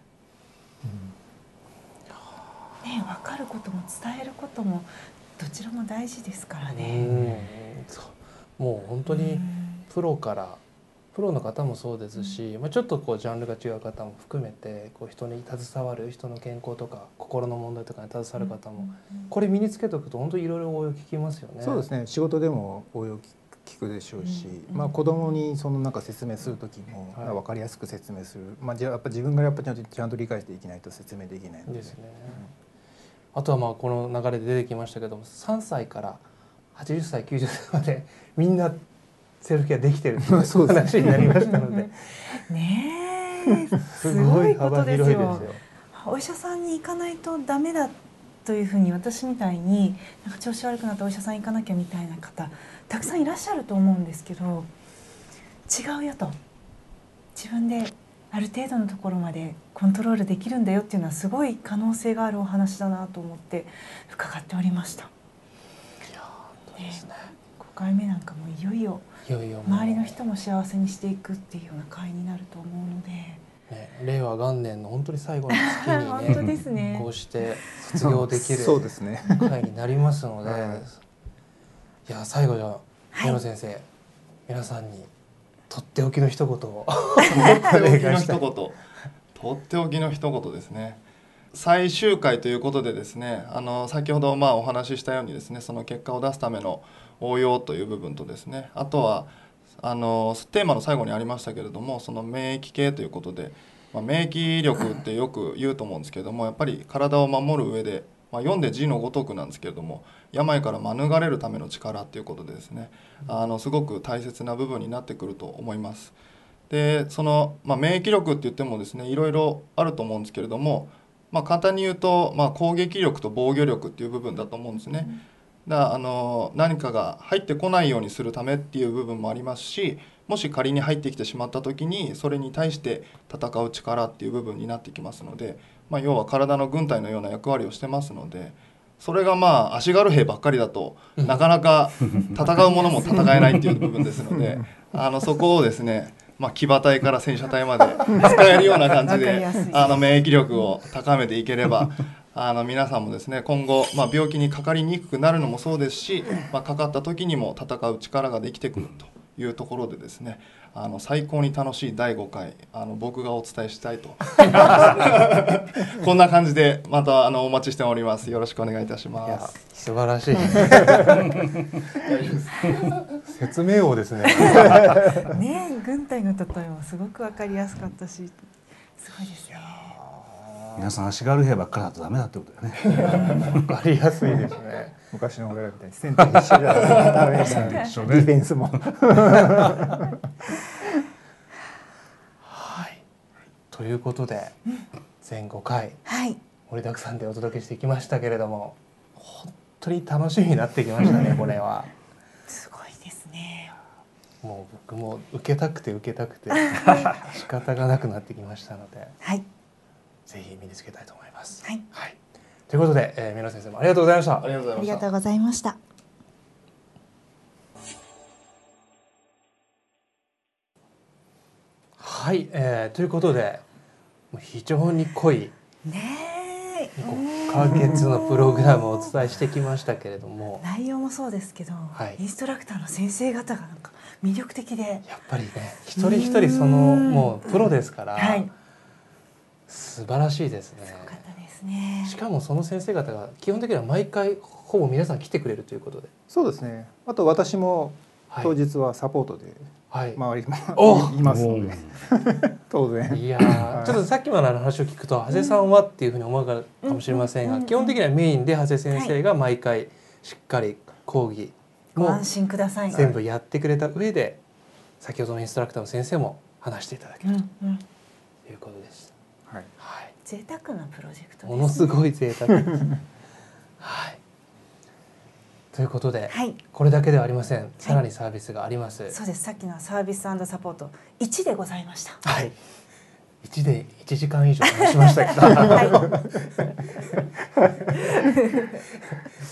うん、ね、分かることも伝えることもどちらも大事ですからね。 うん、もう本当にプロからプロの方もそうですし、うん、まあ、ちょっとこうジャンルが違う方も含めてこう人に携わる人の健康とか心の問題とかに携わる方も、これ身につけておくと本当にいろいろ応用聞きますよね。 そうですね。仕事でも応用聞くでしょうし、うん、まあ子供にそのなんか説明する時も分かりやすく説明する、まあ、じゃあやっぱ自分がやっぱちゃんとちゃんと理解していきないと説明できないので。ですね。 うん、あとはまあこの流れで出てきましたけども、さんさいからはちじゅっさいきゅうじゅっさいまでみんなセルフケアできてるっていう話になりましたのでねえ、すごい幅広いですよ。お医者さんに行かないとダメだというふうに私みたいになんか調子悪くなったお医者さん行かなきゃみたいな方たくさんいらっしゃると思うんですけど、違うよと、自分である程度のところまでコントロールできるんだよっていうのはすごい可能性があるお話だなと思って伺っておりました。いやー、そうですね。 ごかいめなんかもいよいよ周りの人も幸せにしていくっていうような会になると思うので、 ね、令和元年の本当に最後の月にね本当ですね、 こうして卒業できる会になりますので、はい、いや最後じゃあ宮野先生、はい、皆さんにとっておきの一言をとっておきの一言とっておきの一言ですね。最終回ということでですね、あの先ほどまあお話ししたようにですね、その結果を出すための応用という部分とですね、あとはあのテーマの最後にありましたけれども、その免疫系ということで、まあ、免疫力ってよく言うと思うんですけれども、やっぱり体を守る上で、まあ、読んで字のごとくなんですけれども、病から免れるための力ということでですね、あのすごく大切な部分になってくると思います。でその、まあ、免疫力って言ってもですね、いろいろあると思うんですけれども、まあ、簡単に言うと、まあ、攻撃力と防御力っていう部分だと思うんですね。だあの何かが入ってこないようにするためっていう部分もありますし、もし仮に入ってきてしまった時にそれに対して戦う力っていう部分になってきますので、まあ、要は体の軍隊のような役割をしてますので、それがまあ足軽兵ばっかりだとなかなか戦うものも戦えないっていう部分ですので、あのそこをですね、まあ、騎馬隊から戦車隊まで使えるような感じであの免疫力を高めていければ、あの皆さんもですね今後、まあ、病気にかかりにくくなるのもそうですし、まあ、かかった時にも戦う力ができてくるというところでですね、あの最高に楽しいだいごかいあの僕がお伝えしたいとこんな感じでまたあのお待ちしております。よろしくお願いいたします。 素晴らしい説明王ですねね、軍隊の例えもすごく分かりやすかったし、すごいですね。 皆さん足軽兵ばっかりだとダメだってことだよね。分かりやすいですね。 昔の俺らみたいにセンター一緒じゃダメですね。ディフェンスもはい。ということで全ごかい盛りだくさんでお届けしてきましたけれども、本当に楽しみになってきましたね。これはすごいですね。 もう僕も受けたくて受けたくて仕方がなくなってきましたので、 はい、 ぜひ身につけたいと思います。 はい。 はい、ということで、えー、宮野先生もありがとうございました。 ありがとうございました。 ありがとうございました。 はい、えー、ということで非常に濃いねごかげつのプログラムをお伝えしてきましたけれども、 内容もそうですけど、はい、インストラクターの先生方がなんか魅力的で、やっぱりね一人一人そのもうプロですから、はい、素晴らしいですね。 すごかったですね。 しかもその先生方が基本的には毎回ほぼ皆さん来てくれるということで。 そうですね。あと私も当日はサポートで回り、はい、いますので当然。 いやー、ちょっとさっきまでの話を聞くと長谷さんはっていうふうに思うかもしれませんが、基本的にはメインで長谷先生が毎回しっかり講義ご安心ください。 全部やってくれた上で先ほどのインストラクターの先生も話していただけるということでした。はい、はい、 贅沢なプロジェクトですね。 ものすごい贅沢です。はい。ということで、はい、これだけではありません。さらにサービスがあります。はい、 そうです。さっきのサービス&サポートいちでございました。 はい。いちでいちじかん以上話しましたけど、はい、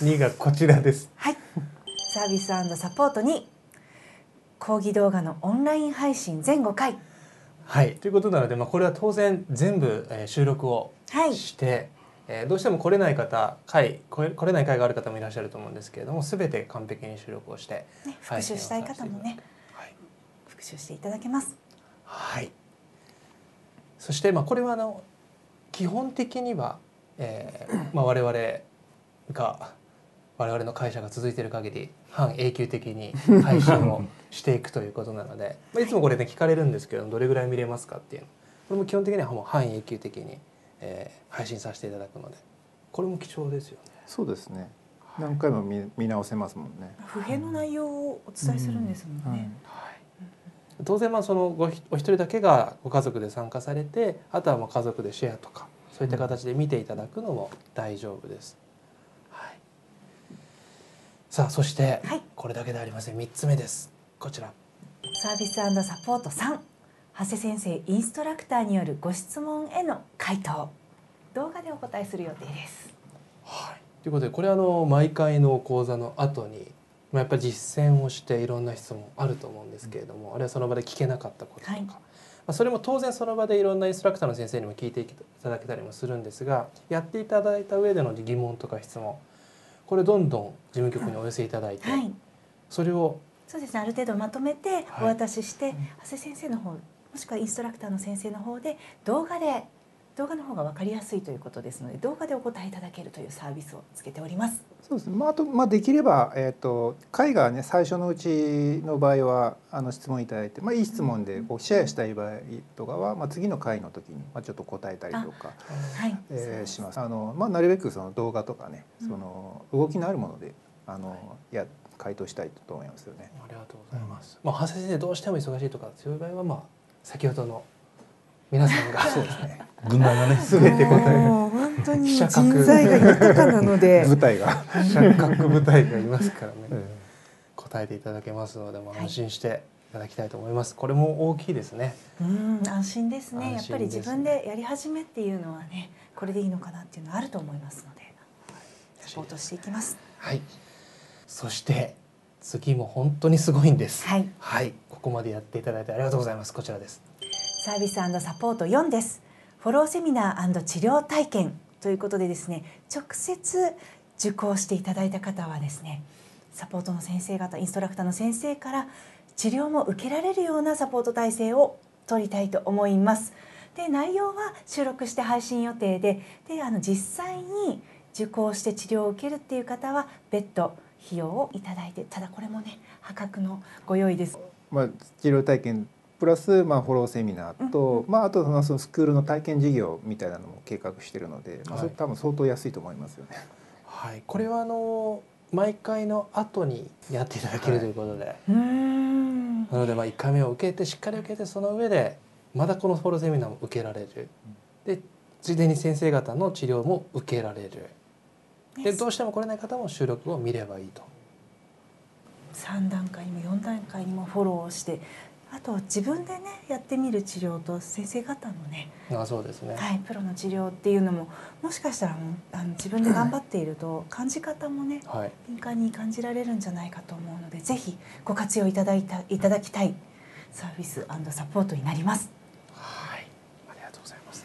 にがこちらです。 はい。サービス&サポートに講義動画のオンライン配信全ごかい。 はい。ということなので、まあこれは当然全部、えー、収録をして、はい、えー、どうしても来れない方、回来れない回がある方もいらっしゃると思うんですけれども、すべて完璧に収録をして、 ね、復習したい方もね、はい、復習していただけます。 はい。そしてまあこれはあの基本的には、えーまあ、我々が我々の会社が続いている限り半永久的に配信をしていくということなので、まあ、いつもこれね聞かれるんですけど、どれぐらい見れますかっていうの、これも基本的にはもう半永久的に、えー、配信させていただくので、これも貴重ですよね。 そうですね。何回も 見, 見直せますもんね。 普遍の内容をお伝えするんですもんね。うんうん、はい。 当然まあそのごお一人だけがご家族で参加されて、あとはまあ家族でシェアとかそういった形で見ていただくのも大丈夫です。はい、さあそして、はい、これだけではありません。みっつめです。こちら。 サービス&サポートさん、長谷先生インストラクターによるご質問への回答、動画でお答えする予定です。 はい。ということでこれはあの毎回の講座の後にやっぱり実践をしていろんな質問あると思うんですけれども、あるいはその場で聞けなかったこととか、はい、まあそれも当然その場でいろんなインストラクターの先生にも聞いていただけたりもするんですが、やっていただいた上での疑問とか質問、これどんどん事務局にお寄せいただいて、はい、それをそうですね、ある程度まとめてお渡しして、はい、長谷先生の方もしくはインストラクターの先生の方で動画で動画の方が分かりやすいということですので、動画でお答えいただけるというサービスをつけております。 そうですね。まあ、あと、まあ、できれば、えっと、会がね、最初のうちの場合は、あの質問いただいて、まあ、いい質問で、こうシェアしたい場合とかは、まあ、次の会の時に、まあ、ちょっと答えたりとか。はい、えー、します。あの、まあ、なるべくその動画とかね、その動きのあるもので、あの、や、回答したいと思いますよね。 ありがとうございます。うん、まあ、長谷先生、どうしても忙しいとか、そういう場合は、まあ、先ほどの。皆さんがそうですね。 軍団がね、 すべて答える。 本当に人材が豊かなので、 舞台が社格部隊がいますからね。答えていただけますので、も安心していただきたいと思います。これも大きいですね。 うん、安心ですね。やっぱり自分でやり始めっていうのはね、これでいいのかなっていうのはあると思いますので、サポートしていきます。 はい。そして次も本当にすごいんです。 はい。 はい。ここまでやっていただいてありがとうございます。こちらです。 サービス&サポートよんです。フォローセミナー&治療体験ということでですね、直接受講していただいた方はですね、サポートの先生方、インストラクターの先生から治療も受けられるようなサポート体制を取りたいと思います。で、内容は収録して配信予定で、で、あの実際に受講して治療を受けるっていう方は別途費用をいただいて、ただこれもね、破格のご用意です。 まあ、治療体験プラス、まあ、フォローセミナーと、うん、まあ、あとそのスクールの体験事業みたいなのも計画しているので、まあ、それ多分相当安いと思いますよね。 はい、これはあの毎回の後にやっていただけるということで、はい、なのでまあいっかいめを受けてしっかり受けて、その上でまたこのフォローセミナーも受けられる、でついでに先生方の治療も受けられる、でどうしても来れない方も収録を見ればいいと。 さん段階にもよん段階にもフォローして、あと自分でねやってみる治療と先生方のね、 あ、そうですね、 はい、プロの治療っていうのももしかしたらもうあの自分で頑張っていると感じ方もね、はい、敏感に感じられるんじゃないかと思うので、ぜひご活用いただいたいただきたいサービス&サポートになります。 はい、ありがとうございます。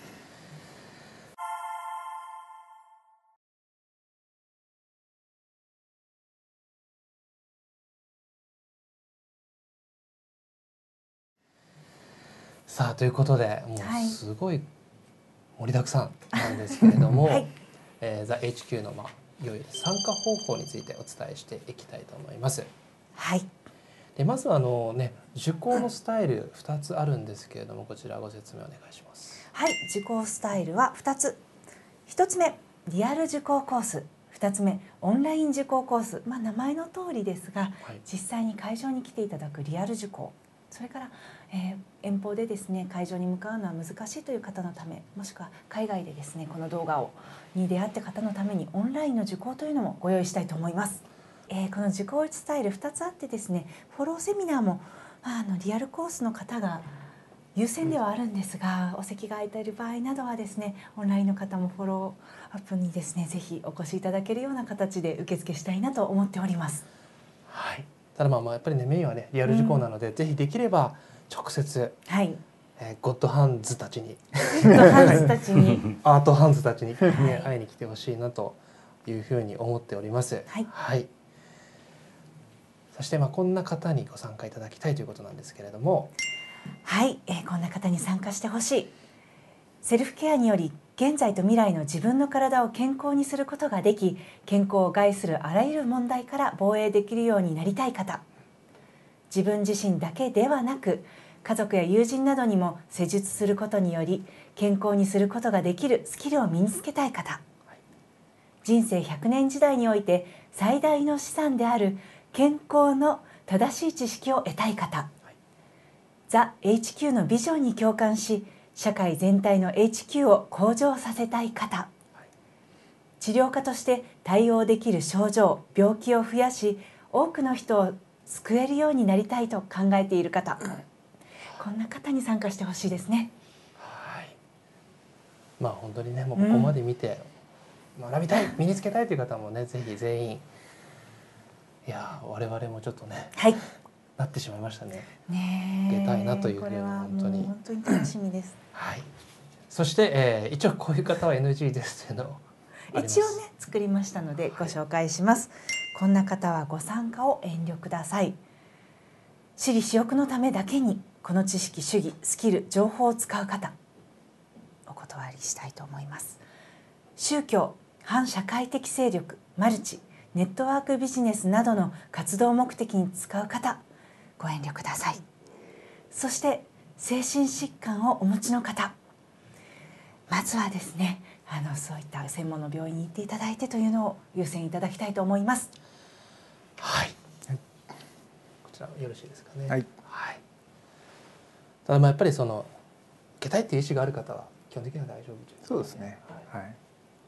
さあということで、もうすごい盛りだくさんなんですけれども、はい、えー、ザ エイチキュー のまあいよいよ参加方法についてお伝えしていきたいと思います。 はい。 でまずはあのね、受講のスタイルふたつあるんですけれども、こちらご説明お願いします。 はい、受講スタイルはふたつ。ひとつめリアル受講コース、 ふたつめオンライン受講コース、まあ、名前の通りですが、はい、実際に会場に来ていただくリアル受講、それから、えー、遠方でですね会場に向かうのは難しいという方のため、もしくは海外でですねこの動画をに出会った方のためにオンラインの受講というのもご用意したいと思います。えー、この受講スタイルふたつあってですね、フォローセミナーも、まあ、あのリアルコースの方が優先ではあるんですが、お席が空いている場合などはですねオンラインの方もフォローアップにですねぜひお越しいただけるような形で受付したいなと思っております。 はい、ただまあまあやっぱりねメインはねリアル受講なので、うん、ぜひできれば直接、はいえー、ゴッドハンズたちにゴッドハンズたちにアートハンズたちに、ねはい、会いに来てほしいなというふうに思っております。はい、はい、そしてまあこんな方にご参加いただきたいということなんですけれども、 はい、えー、こんな方に参加してほしい。セルフケアにより現在と未来の自分の体を健康にすることができ、健康を害するあらゆる問題から防衛できるようになりたい方、自分自身だけではなく家族や友人などにも施術することにより健康にすることができるスキルを身につけたい方、人生ひゃくねん時代において最大の資産である健康の正しい知識を得たい方、ザ・エイチキュー のビジョンに共感し社会全体の エイチキュー を向上させたい方、治療家として対応できる症状病気を増やし多くの人を救えるようになりたいと考えている方、こんな方に参加してほしいですね。 はい、まあ本当にねもうここまで見て、うん、学びたい身につけたいという方もねぜひ全員、いや我々もちょっとね、はい、なってしまいましたね。ね受けたいなというふうに本当に本当に楽しみです。 はい。そして、えー、一応こういう方は エヌジー ですというのを一応ね作りましたのでご紹介します。はい、こんな方はご参加を遠慮ください。私利私欲のためだけにこの知識主義スキル情報を使う方、お断りしたいと思います。宗教反社会的勢力マルチネットワークビジネスなどの活動目的に使う方、ご遠慮ください。そして精神疾患をお持ちの方、まずはですねあのそういった専門の病院に行っていただいてというのを優先いただきたいと思います。 はい、はい、こちらよろしいですかね。 はい、 はい、ただまあやっぱりその受けたいっていう意思がある方は基本的には大丈夫です、ね、 そうですね。はい、はい、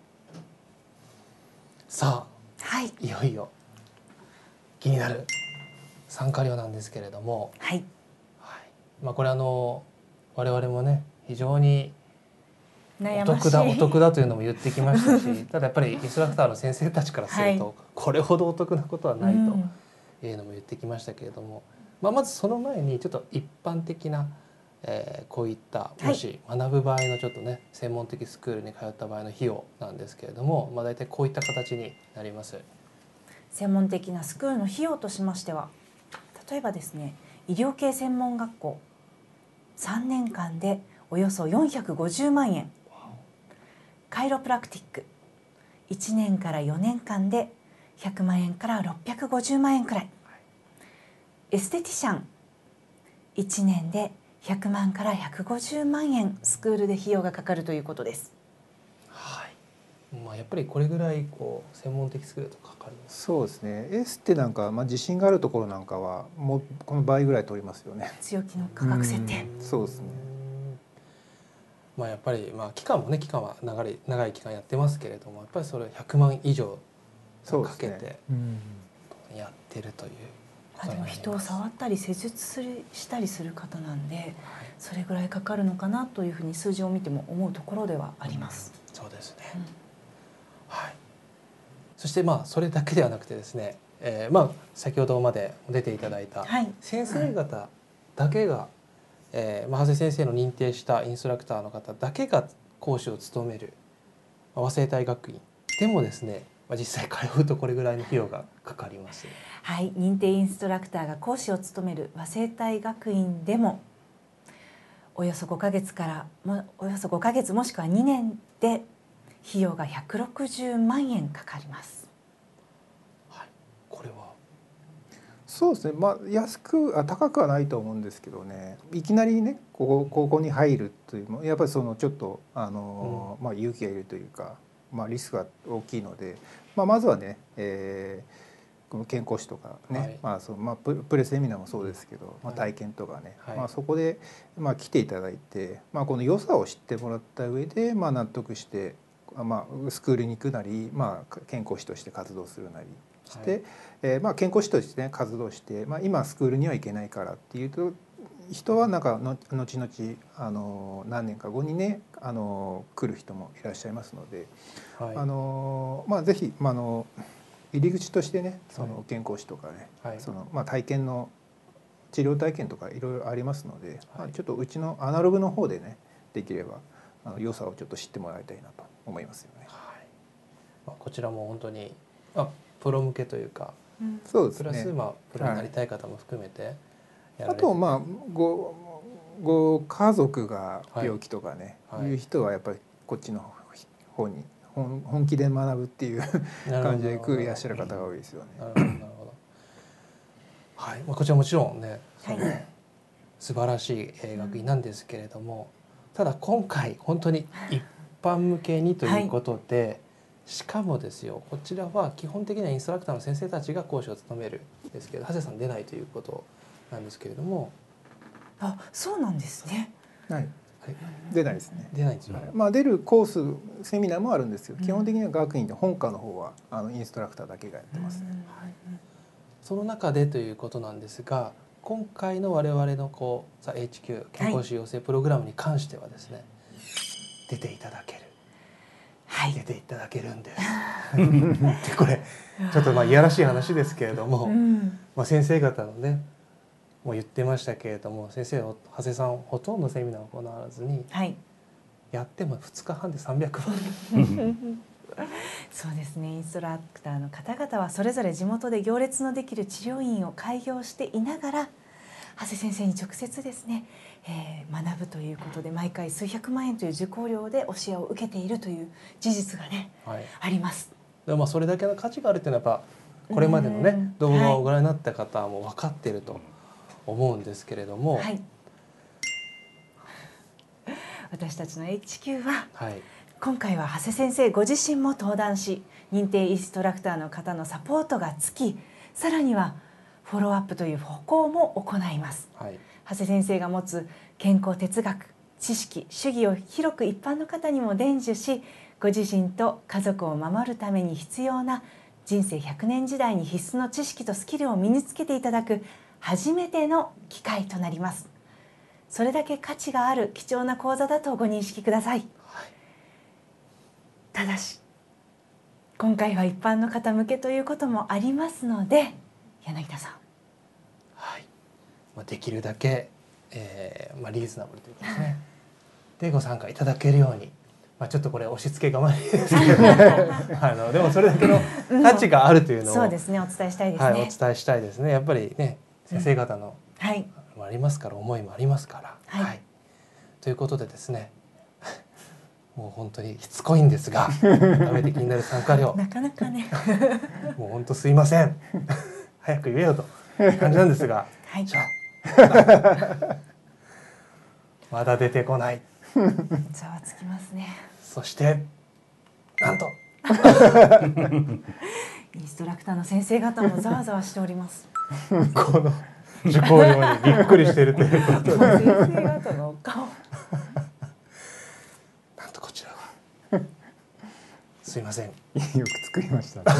さあ、はい、いよいよ気になる参加料なんですけれども、はい、はい、まあこれあの我々もね非常にお得だお得だというのも言ってきましたし、ただやっぱりインストラクターの先生たちからすると、はい、これほどお得なことはないというのも言ってきましたけれども、まあまずその前にちょっと一般的な、えー、こういったもし学ぶ場合のちょっとね専門的スクールに通った場合の費用なんですけれども、まあ大体こういった形になります。 専門的なスクールの費用としましては、例えばですね医療系専門学校さんねんかんでおよそよんひゃくごじゅうまんえん、カイロプラクティックいちねんからよねんかんでひゃくまんえんからろっぴゃくごじゅうまんえんくらい、エステティシャンいちねんでひゃくまんからひゃくごじゅうまんえんスクールで費用がかかるということです。 はい、まあ、やっぱりこれぐらいこう専門的スクールとかかります。 そうですね。エステなんか、まあ、自信があるところなんかはもうこの倍ぐらい取りますよね。 強気の価格設定。 そうですね。 まあやっぱりまあ期間もね期間は長い長い期間やってますけれども、やっぱりそれひゃくまん以上かけてやってるという。 あでも人を触ったり施術するしたりする方なんで、はい、それぐらいかかるのかなというふうに数字を見ても思うところではあります。 うん、そうですね。うん、はい。そしてまあそれだけではなくてですね、えー、まあ先ほどまで出ていただいた先生方だけが、はい、えー、まあ長谷先生の認定したインストラクターの方だけが講師を務める和製体学院でもですね、まあ、実際通うとこれぐらいの費用がかかります。 はい、認定インストラクターが講師を務める和製体学院でもおよそごかげつからもおよそごかげつもしくはにねんで費用がひゃくろくじゅうまんえんかかります。 はい、これはそうですね。まあ安くあ高くはないと思うんですけどね。いきなりねここ高校に入るというのやっぱりそのちょっとあの、うん、まあ勇気がいるというか。まあ、リスクが大きいので、 まあ、まずはね、えー、この健康誌とかね、はい、まあそのまあ、プ, プレセミナーもそうですけど、まあ、体験とかね、はい、まあ、そこで、まあ、来ていただいて、まあ、この良さを知ってもらった上で、まあ、納得して、まあ、スクールに行くなり、まあ、健康士として活動するなりして、はい、えー、まあ、健康士として、ね、活動して、まあ、今スクールには行けないからっていうと人はなんかの後々あの何年か後にねあの来る人もいらっしゃいますので、はい、あのまあ、ぜひ、まあ、あの入り口としてねその健康士とかね、はい、そのまあ、体験の治療体験とかいろいろありますので、はい、まあ、ちょっとうちのアナログの方でねできればあの良さをちょっと知ってもらいたいなと思いますよね。はい、 まあ、こちらも本当に、まあ、プロ向けというか、 うん、そうですね、 プラス、まあ、プロになりたい方も含めて、はい、 あとまあごご家族が病気とかね、はい、いう人はやっぱりこっちの方に 本, 本気で学ぶっていう感じで来るいらっしゃる方が多いですよね。 なるほどなるほど。はい、まあ、こちらもちろんね、その素晴らしい学院なんですけれども、ただ今回本当に一般向けにということで、はい、しかもですよ、こちらは基本的にはインストラクターの先生たちが講師を務めるんですけど、長谷さん出ないということなんですけれども。 あ、そうなんですね。 はい、出ないですね。 出ないんですよ。 まあ出るコースセミナーもあるんですけど、基本的には学院で本科の方はあのインストラクターだけがやってます。はい、 その中でということなんですが、今回の我々のこうザ エイチキュー 健康士養成プログラムに関してはですね、はい、出ていただける。はい、出ていただけるんです。でこれちょっとまあいやらしい話ですけれども、うん、まあ先生方のね。もう言ってましたけれども、先生長谷さんほとんどセミナーを行わずに、はい、やってもふつかはんでさんびゃくまんそうですね。インストラクターの方々はそれぞれ地元で行列のできる治療院を開業していながら長谷先生に直接ですね、えー、学ぶということで毎回数百万円という受講料で教えを受けているという事実がね、はい、あります。 でもまあそれだけの価値があるっていうのはやっぱこれまでのね動画をご覧になった方も分かっていると思うんですけれども、はい、 私たちの エイチキュー は、はい、今回は長谷先生ご自身も登壇し認定インストラクターの方のサポートがつき、さらにはフォローアップという歩行も行います。はい、長谷先生が持つ健康哲学知識主義を広く一般の方にも伝授し、ご自身と家族を守るために必要な人生ひゃくねん時代に必須の知識とスキルを身につけていただく初めての機会となります。それだけ価値がある貴重な講座だとご認識ください。はい、ただし今回は一般の方向けということもありますので、柳田さん、 はい、まあ、できるだけ、えーまあ、リーズナブルというかですねでご参加いただけるように、まあ、ちょっとこれ押し付けがまりですけどあのでもそれだけの価値があるというのを、 うん、そうですね、お伝えしたいですね。はい、 お伝えしたいですね。やっぱりね、先生方の、うん、はい、ありますから、思いもありますから、はいはい、ということでですねもう本当にしつこいんですが改めて気になる参加料なかなかねもう本当すいません早く言えよという感じなんですが、はい、じゃあまだ出てこないざわつきますね。 そしてなんとインストラクターの先生方もざわざわしておりますこの受講料にびっくりしているということで先生方のお顔なんとこちらはすいませんよく作りました、ね、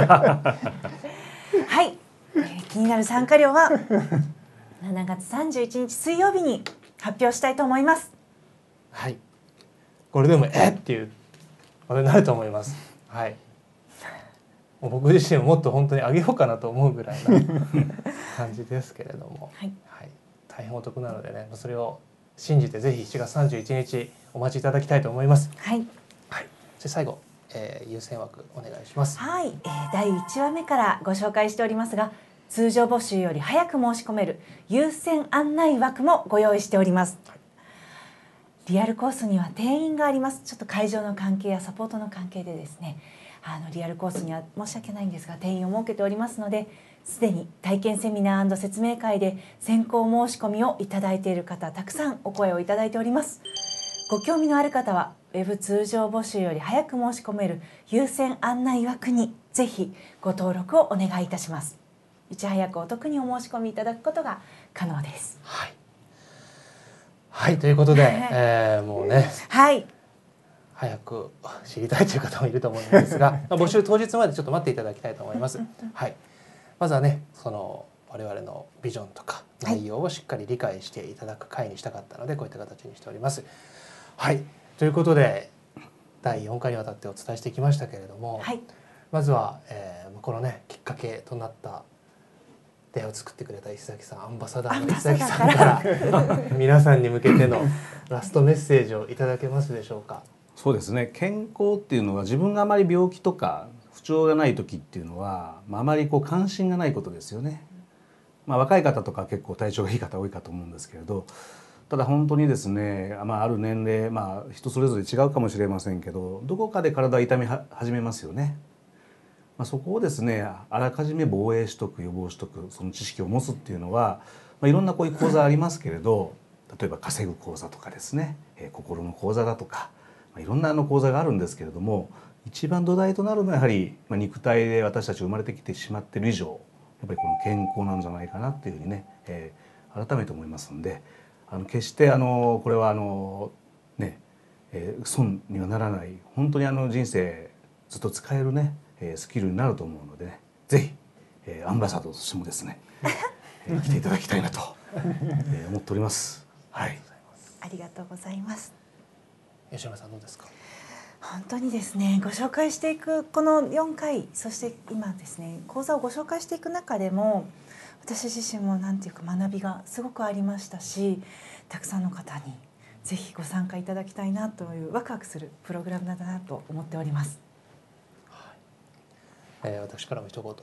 はい、えー、気になる参加料はしちがつさんじゅういちにち水曜日に発表したいと思います。 はい、これでもえっていうことになると思います。はい、もう僕自身ももっと本当に上げようかなと思うぐらいな感じですけれども、はいはい、大変お得なのでね、それを信じてぜひしちがつさんじゅういちにちお待ちいただきたいと思います。はい、はい、で最後、えー、優先枠お願いします。 はい、えー、だいいちわめからご紹介しておりますが、通常募集より早く申し込める優先案内枠もご用意しております。はい、リアルコースには定員があります。ちょっと会場の関係やサポートの関係でですね、あのリアルコースには申し訳ないんですが定員を設けておりますので、すでに体験セミナー&説明会で先行申し込みをいただいている方たくさんお声をいただいております。 ご興味のある方はウェブ通常募集より早く申し込める優先案内枠にぜひご登録をお願いいたします。いち早くお得にお申し込みいただくことが可能です。 はい、はい、ということで、えー、もうね、 はい、 早く知りたいという方もいると思うんですが、まあ、募集当日までちょっと待っていただきたいと思います。はい、まずはね、その我々のビジョンとか内容をしっかり理解していただく会にしたかったので、こういった形にしております。はい、ということでだいよんかいにわたってお伝えしてきましたけれども、はい、まずは、えー、このねきっかけとなった出会いを作ってくれた石崎さん、アンバサダーの石崎さんから皆さんに向けてのラストメッセージをいただけますでしょうか。 そうですね、健康っていうのは自分があまり病気とか不調がない時っていうのは、まあ、あまりこう関心がないことですよね。まあ、若い方とか結構体調がいい方多いかと思うんですけれど、ただ本当にですね、まあ、ある年齢、まあ、人それぞれ違うかもしれませんけど、どこかで体を痛め始めますよね。まあ、そこをですね、あらかじめ防衛しとく、予防しとく、その知識を持つっていうのは、まあ、いろんなこういう講座ありますけれど、例えば稼ぐ講座とかですね、えー、心の講座だとか、まあ、いろんなあの講座があるんですけれども、一番土台となるのはやはり、まあ、肉体で私たち生まれてきてしまっている以上、やっぱりこの健康なんじゃないかなっていうふうにね、えー、改めて思いますので、あの決してあのこれはあのね、えー、損にはならない、本当にあの人生ずっと使えるね、スキルになると思うのでね、ぜひ、えー、アンバサダーとしてもですね、えー、来ていただきたいなと、えー、思っております。はい。 ありがとうございます。 吉村さんどうですか。 本当にですね、ご紹介していくこのよんかい、そして今ですね講座をご紹介していく中でも、私自身もなんていうか学びがすごくありましたし、たくさんの方にぜひご参加いただきたいなというワクワクするプログラムだなと思っております。 えー、私からも一言、はい、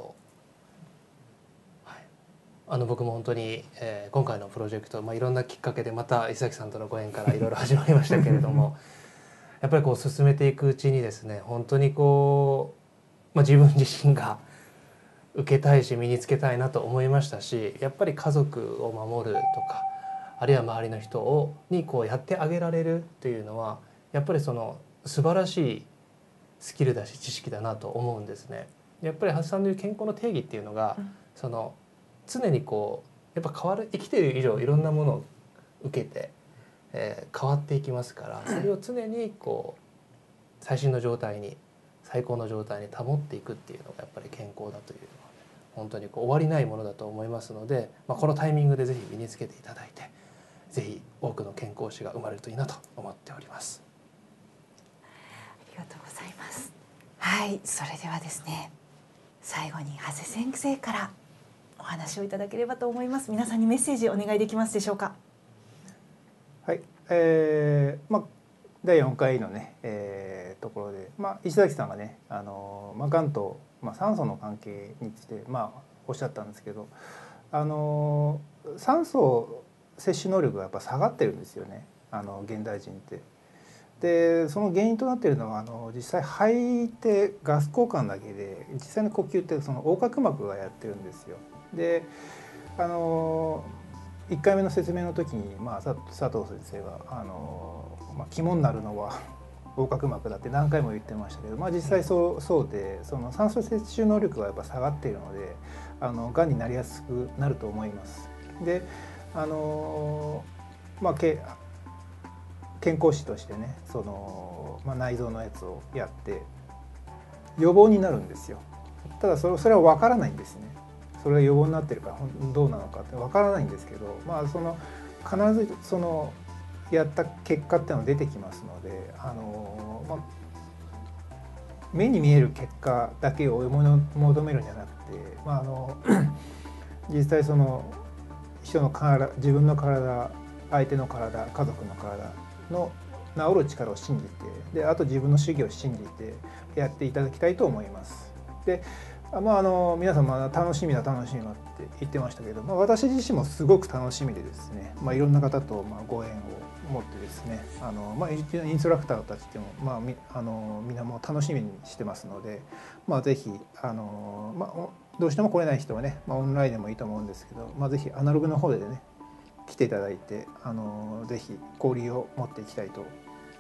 あの僕も本当に、えー、今回のプロジェクト、まあ、いろんなきっかけでまた石崎さんとのご縁からいろいろ始まりましたけれどもやっぱりこう進めていくうちにですね、本当にこう、まあ、自分自身が受けたいし身につけたいなと思いましたし、やっぱり家族を守るとか、あるいは周りの人をにこうやってあげられるっていうのは、やっぱりその素晴らしいスキルだし知識だなと思うんですね。やっぱり橋さんの言う健康の定義っていうのが、うん、その常にこうやっぱ変わる、生きている以上いろんなものを受けて、えー、変わっていきますから、それを常にこう最新の状態に、最高の状態に保っていくっていうのがやっぱり健康だというのは、ね、本当にこう終わりないものだと思いますので、まあ、このタイミングでぜひ身につけていただいて、ぜひ多くの健康士が生まれるといいなと思っております。 ありがとうございます。はい、それではですね、最後に長谷先生からお話をいただければと思います。皆さんにメッセージお願いできますでしょうか。 はい、えー、まあだいよんかいのね、えー、ところで、まあ、石崎さんがね、あの、まあ、がんと、まあ、酸素の関係について、まあ、おっしゃったんですけど、あの酸素摂取能力がやっぱ下がってるんですよね、あの現代人って。でその原因となっているのは、あの実際肺ってガス交換だけで、実際の呼吸ってその横隔膜がやってるんですよ。であのいっかいめの説明の時に、まあ、佐藤先生があの、まあ、肝になるのは横隔膜だって何回も言ってましたけど、まあ、実際そう、そうで、その酸素摂取能力がやっぱ下がっているので、あのがんになりやすくなると思います。であのまあけ健康士としてね、その、まあ、内臓のやつをやって予防になるんですよ。ただそれ、それは分からないんですね。それが予防になってるかどうなのかって分からないんですけど、まあその必ずそのやった結果っていうのが出てきますので、あの、まあ、目に見える結果だけを追い求めるんじゃなくて、まあ、あの実際その人の体、自分の体、相手の体、家族の体の治る力を信じて、であと自分の主義を信じてやっていただきたいと思います。でまあ、あの皆さん、まあ、楽しみだ楽しみだって言ってましたけど、まあ、私自身もすごく楽しみでですね、まあ、いろんな方とまあご縁を持ってですね、あの、まあ、インストラクターたちでも、まあ、みあのみんなも楽しみにしてますので、まあ、ぜひあの、まあ、どうしても来れない人はね、まあ、オンラインでもいいと思うんですけど、まあ、ぜひアナログの方でね来ていただいて、あのぜひ交流を持っていきたいと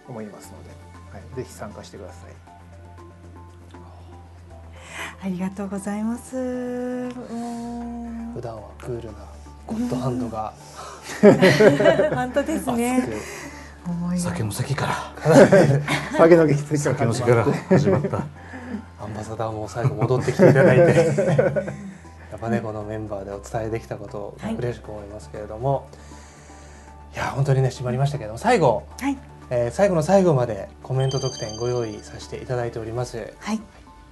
思いますので、はい、ぜひ参加してください。 ありがとうございます。普段はクールなゴッドハンドが本当ですね。 酒の席から酒の席酒の席から始まったアンバサダーも最後戻ってきていただいてやっぱねこのメンバーでお伝えできたことを嬉しく思いますけれども、はい、いや本当にね締まりましたけれども、最後、はい、えー、最後の最後までコメント特典ご用意させていただいております。 はい、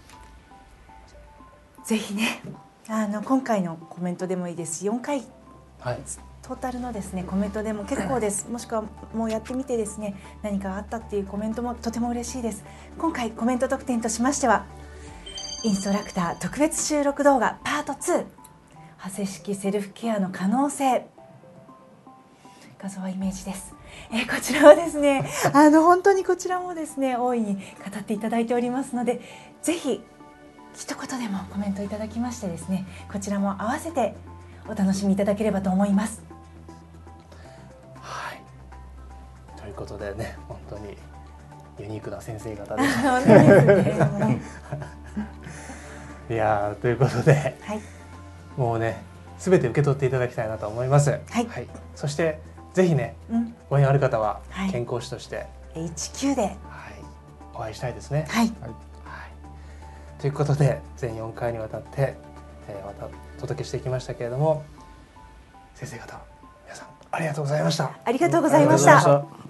ぜひね、あの今回のコメントでもいいですし、よんかい、はい、トータルのですねコメントでも結構です。もしくはもうやってみてですね、何かあったっていうコメントもとても嬉しいです。今回コメント特典としましては、インストラクター特別収録動画パートツー、長谷式セルフケアの可能性、画像はイメージです。えー、こちらはですね、あの本当にこちらもですね大いに語っていただいておりますので、ぜひ一言でもコメントいただきましてですね、こちらも合わせてお楽しみいただければと思います。 はい、ということでね、本当にユニークな先生方でいやということで、はい、もうね全て受け取っていただきたいなと思います。はい、はい、そしてぜひね、うん、ご縁ある方は健康士として、 はい、エイチキュー で、はい、 お会いしたいですね。 はい、はい、 ということで全よんかいにわたって、えー、またお届けしていきましたけれども、先生方皆さんありがとうございました。 ありがとうございました。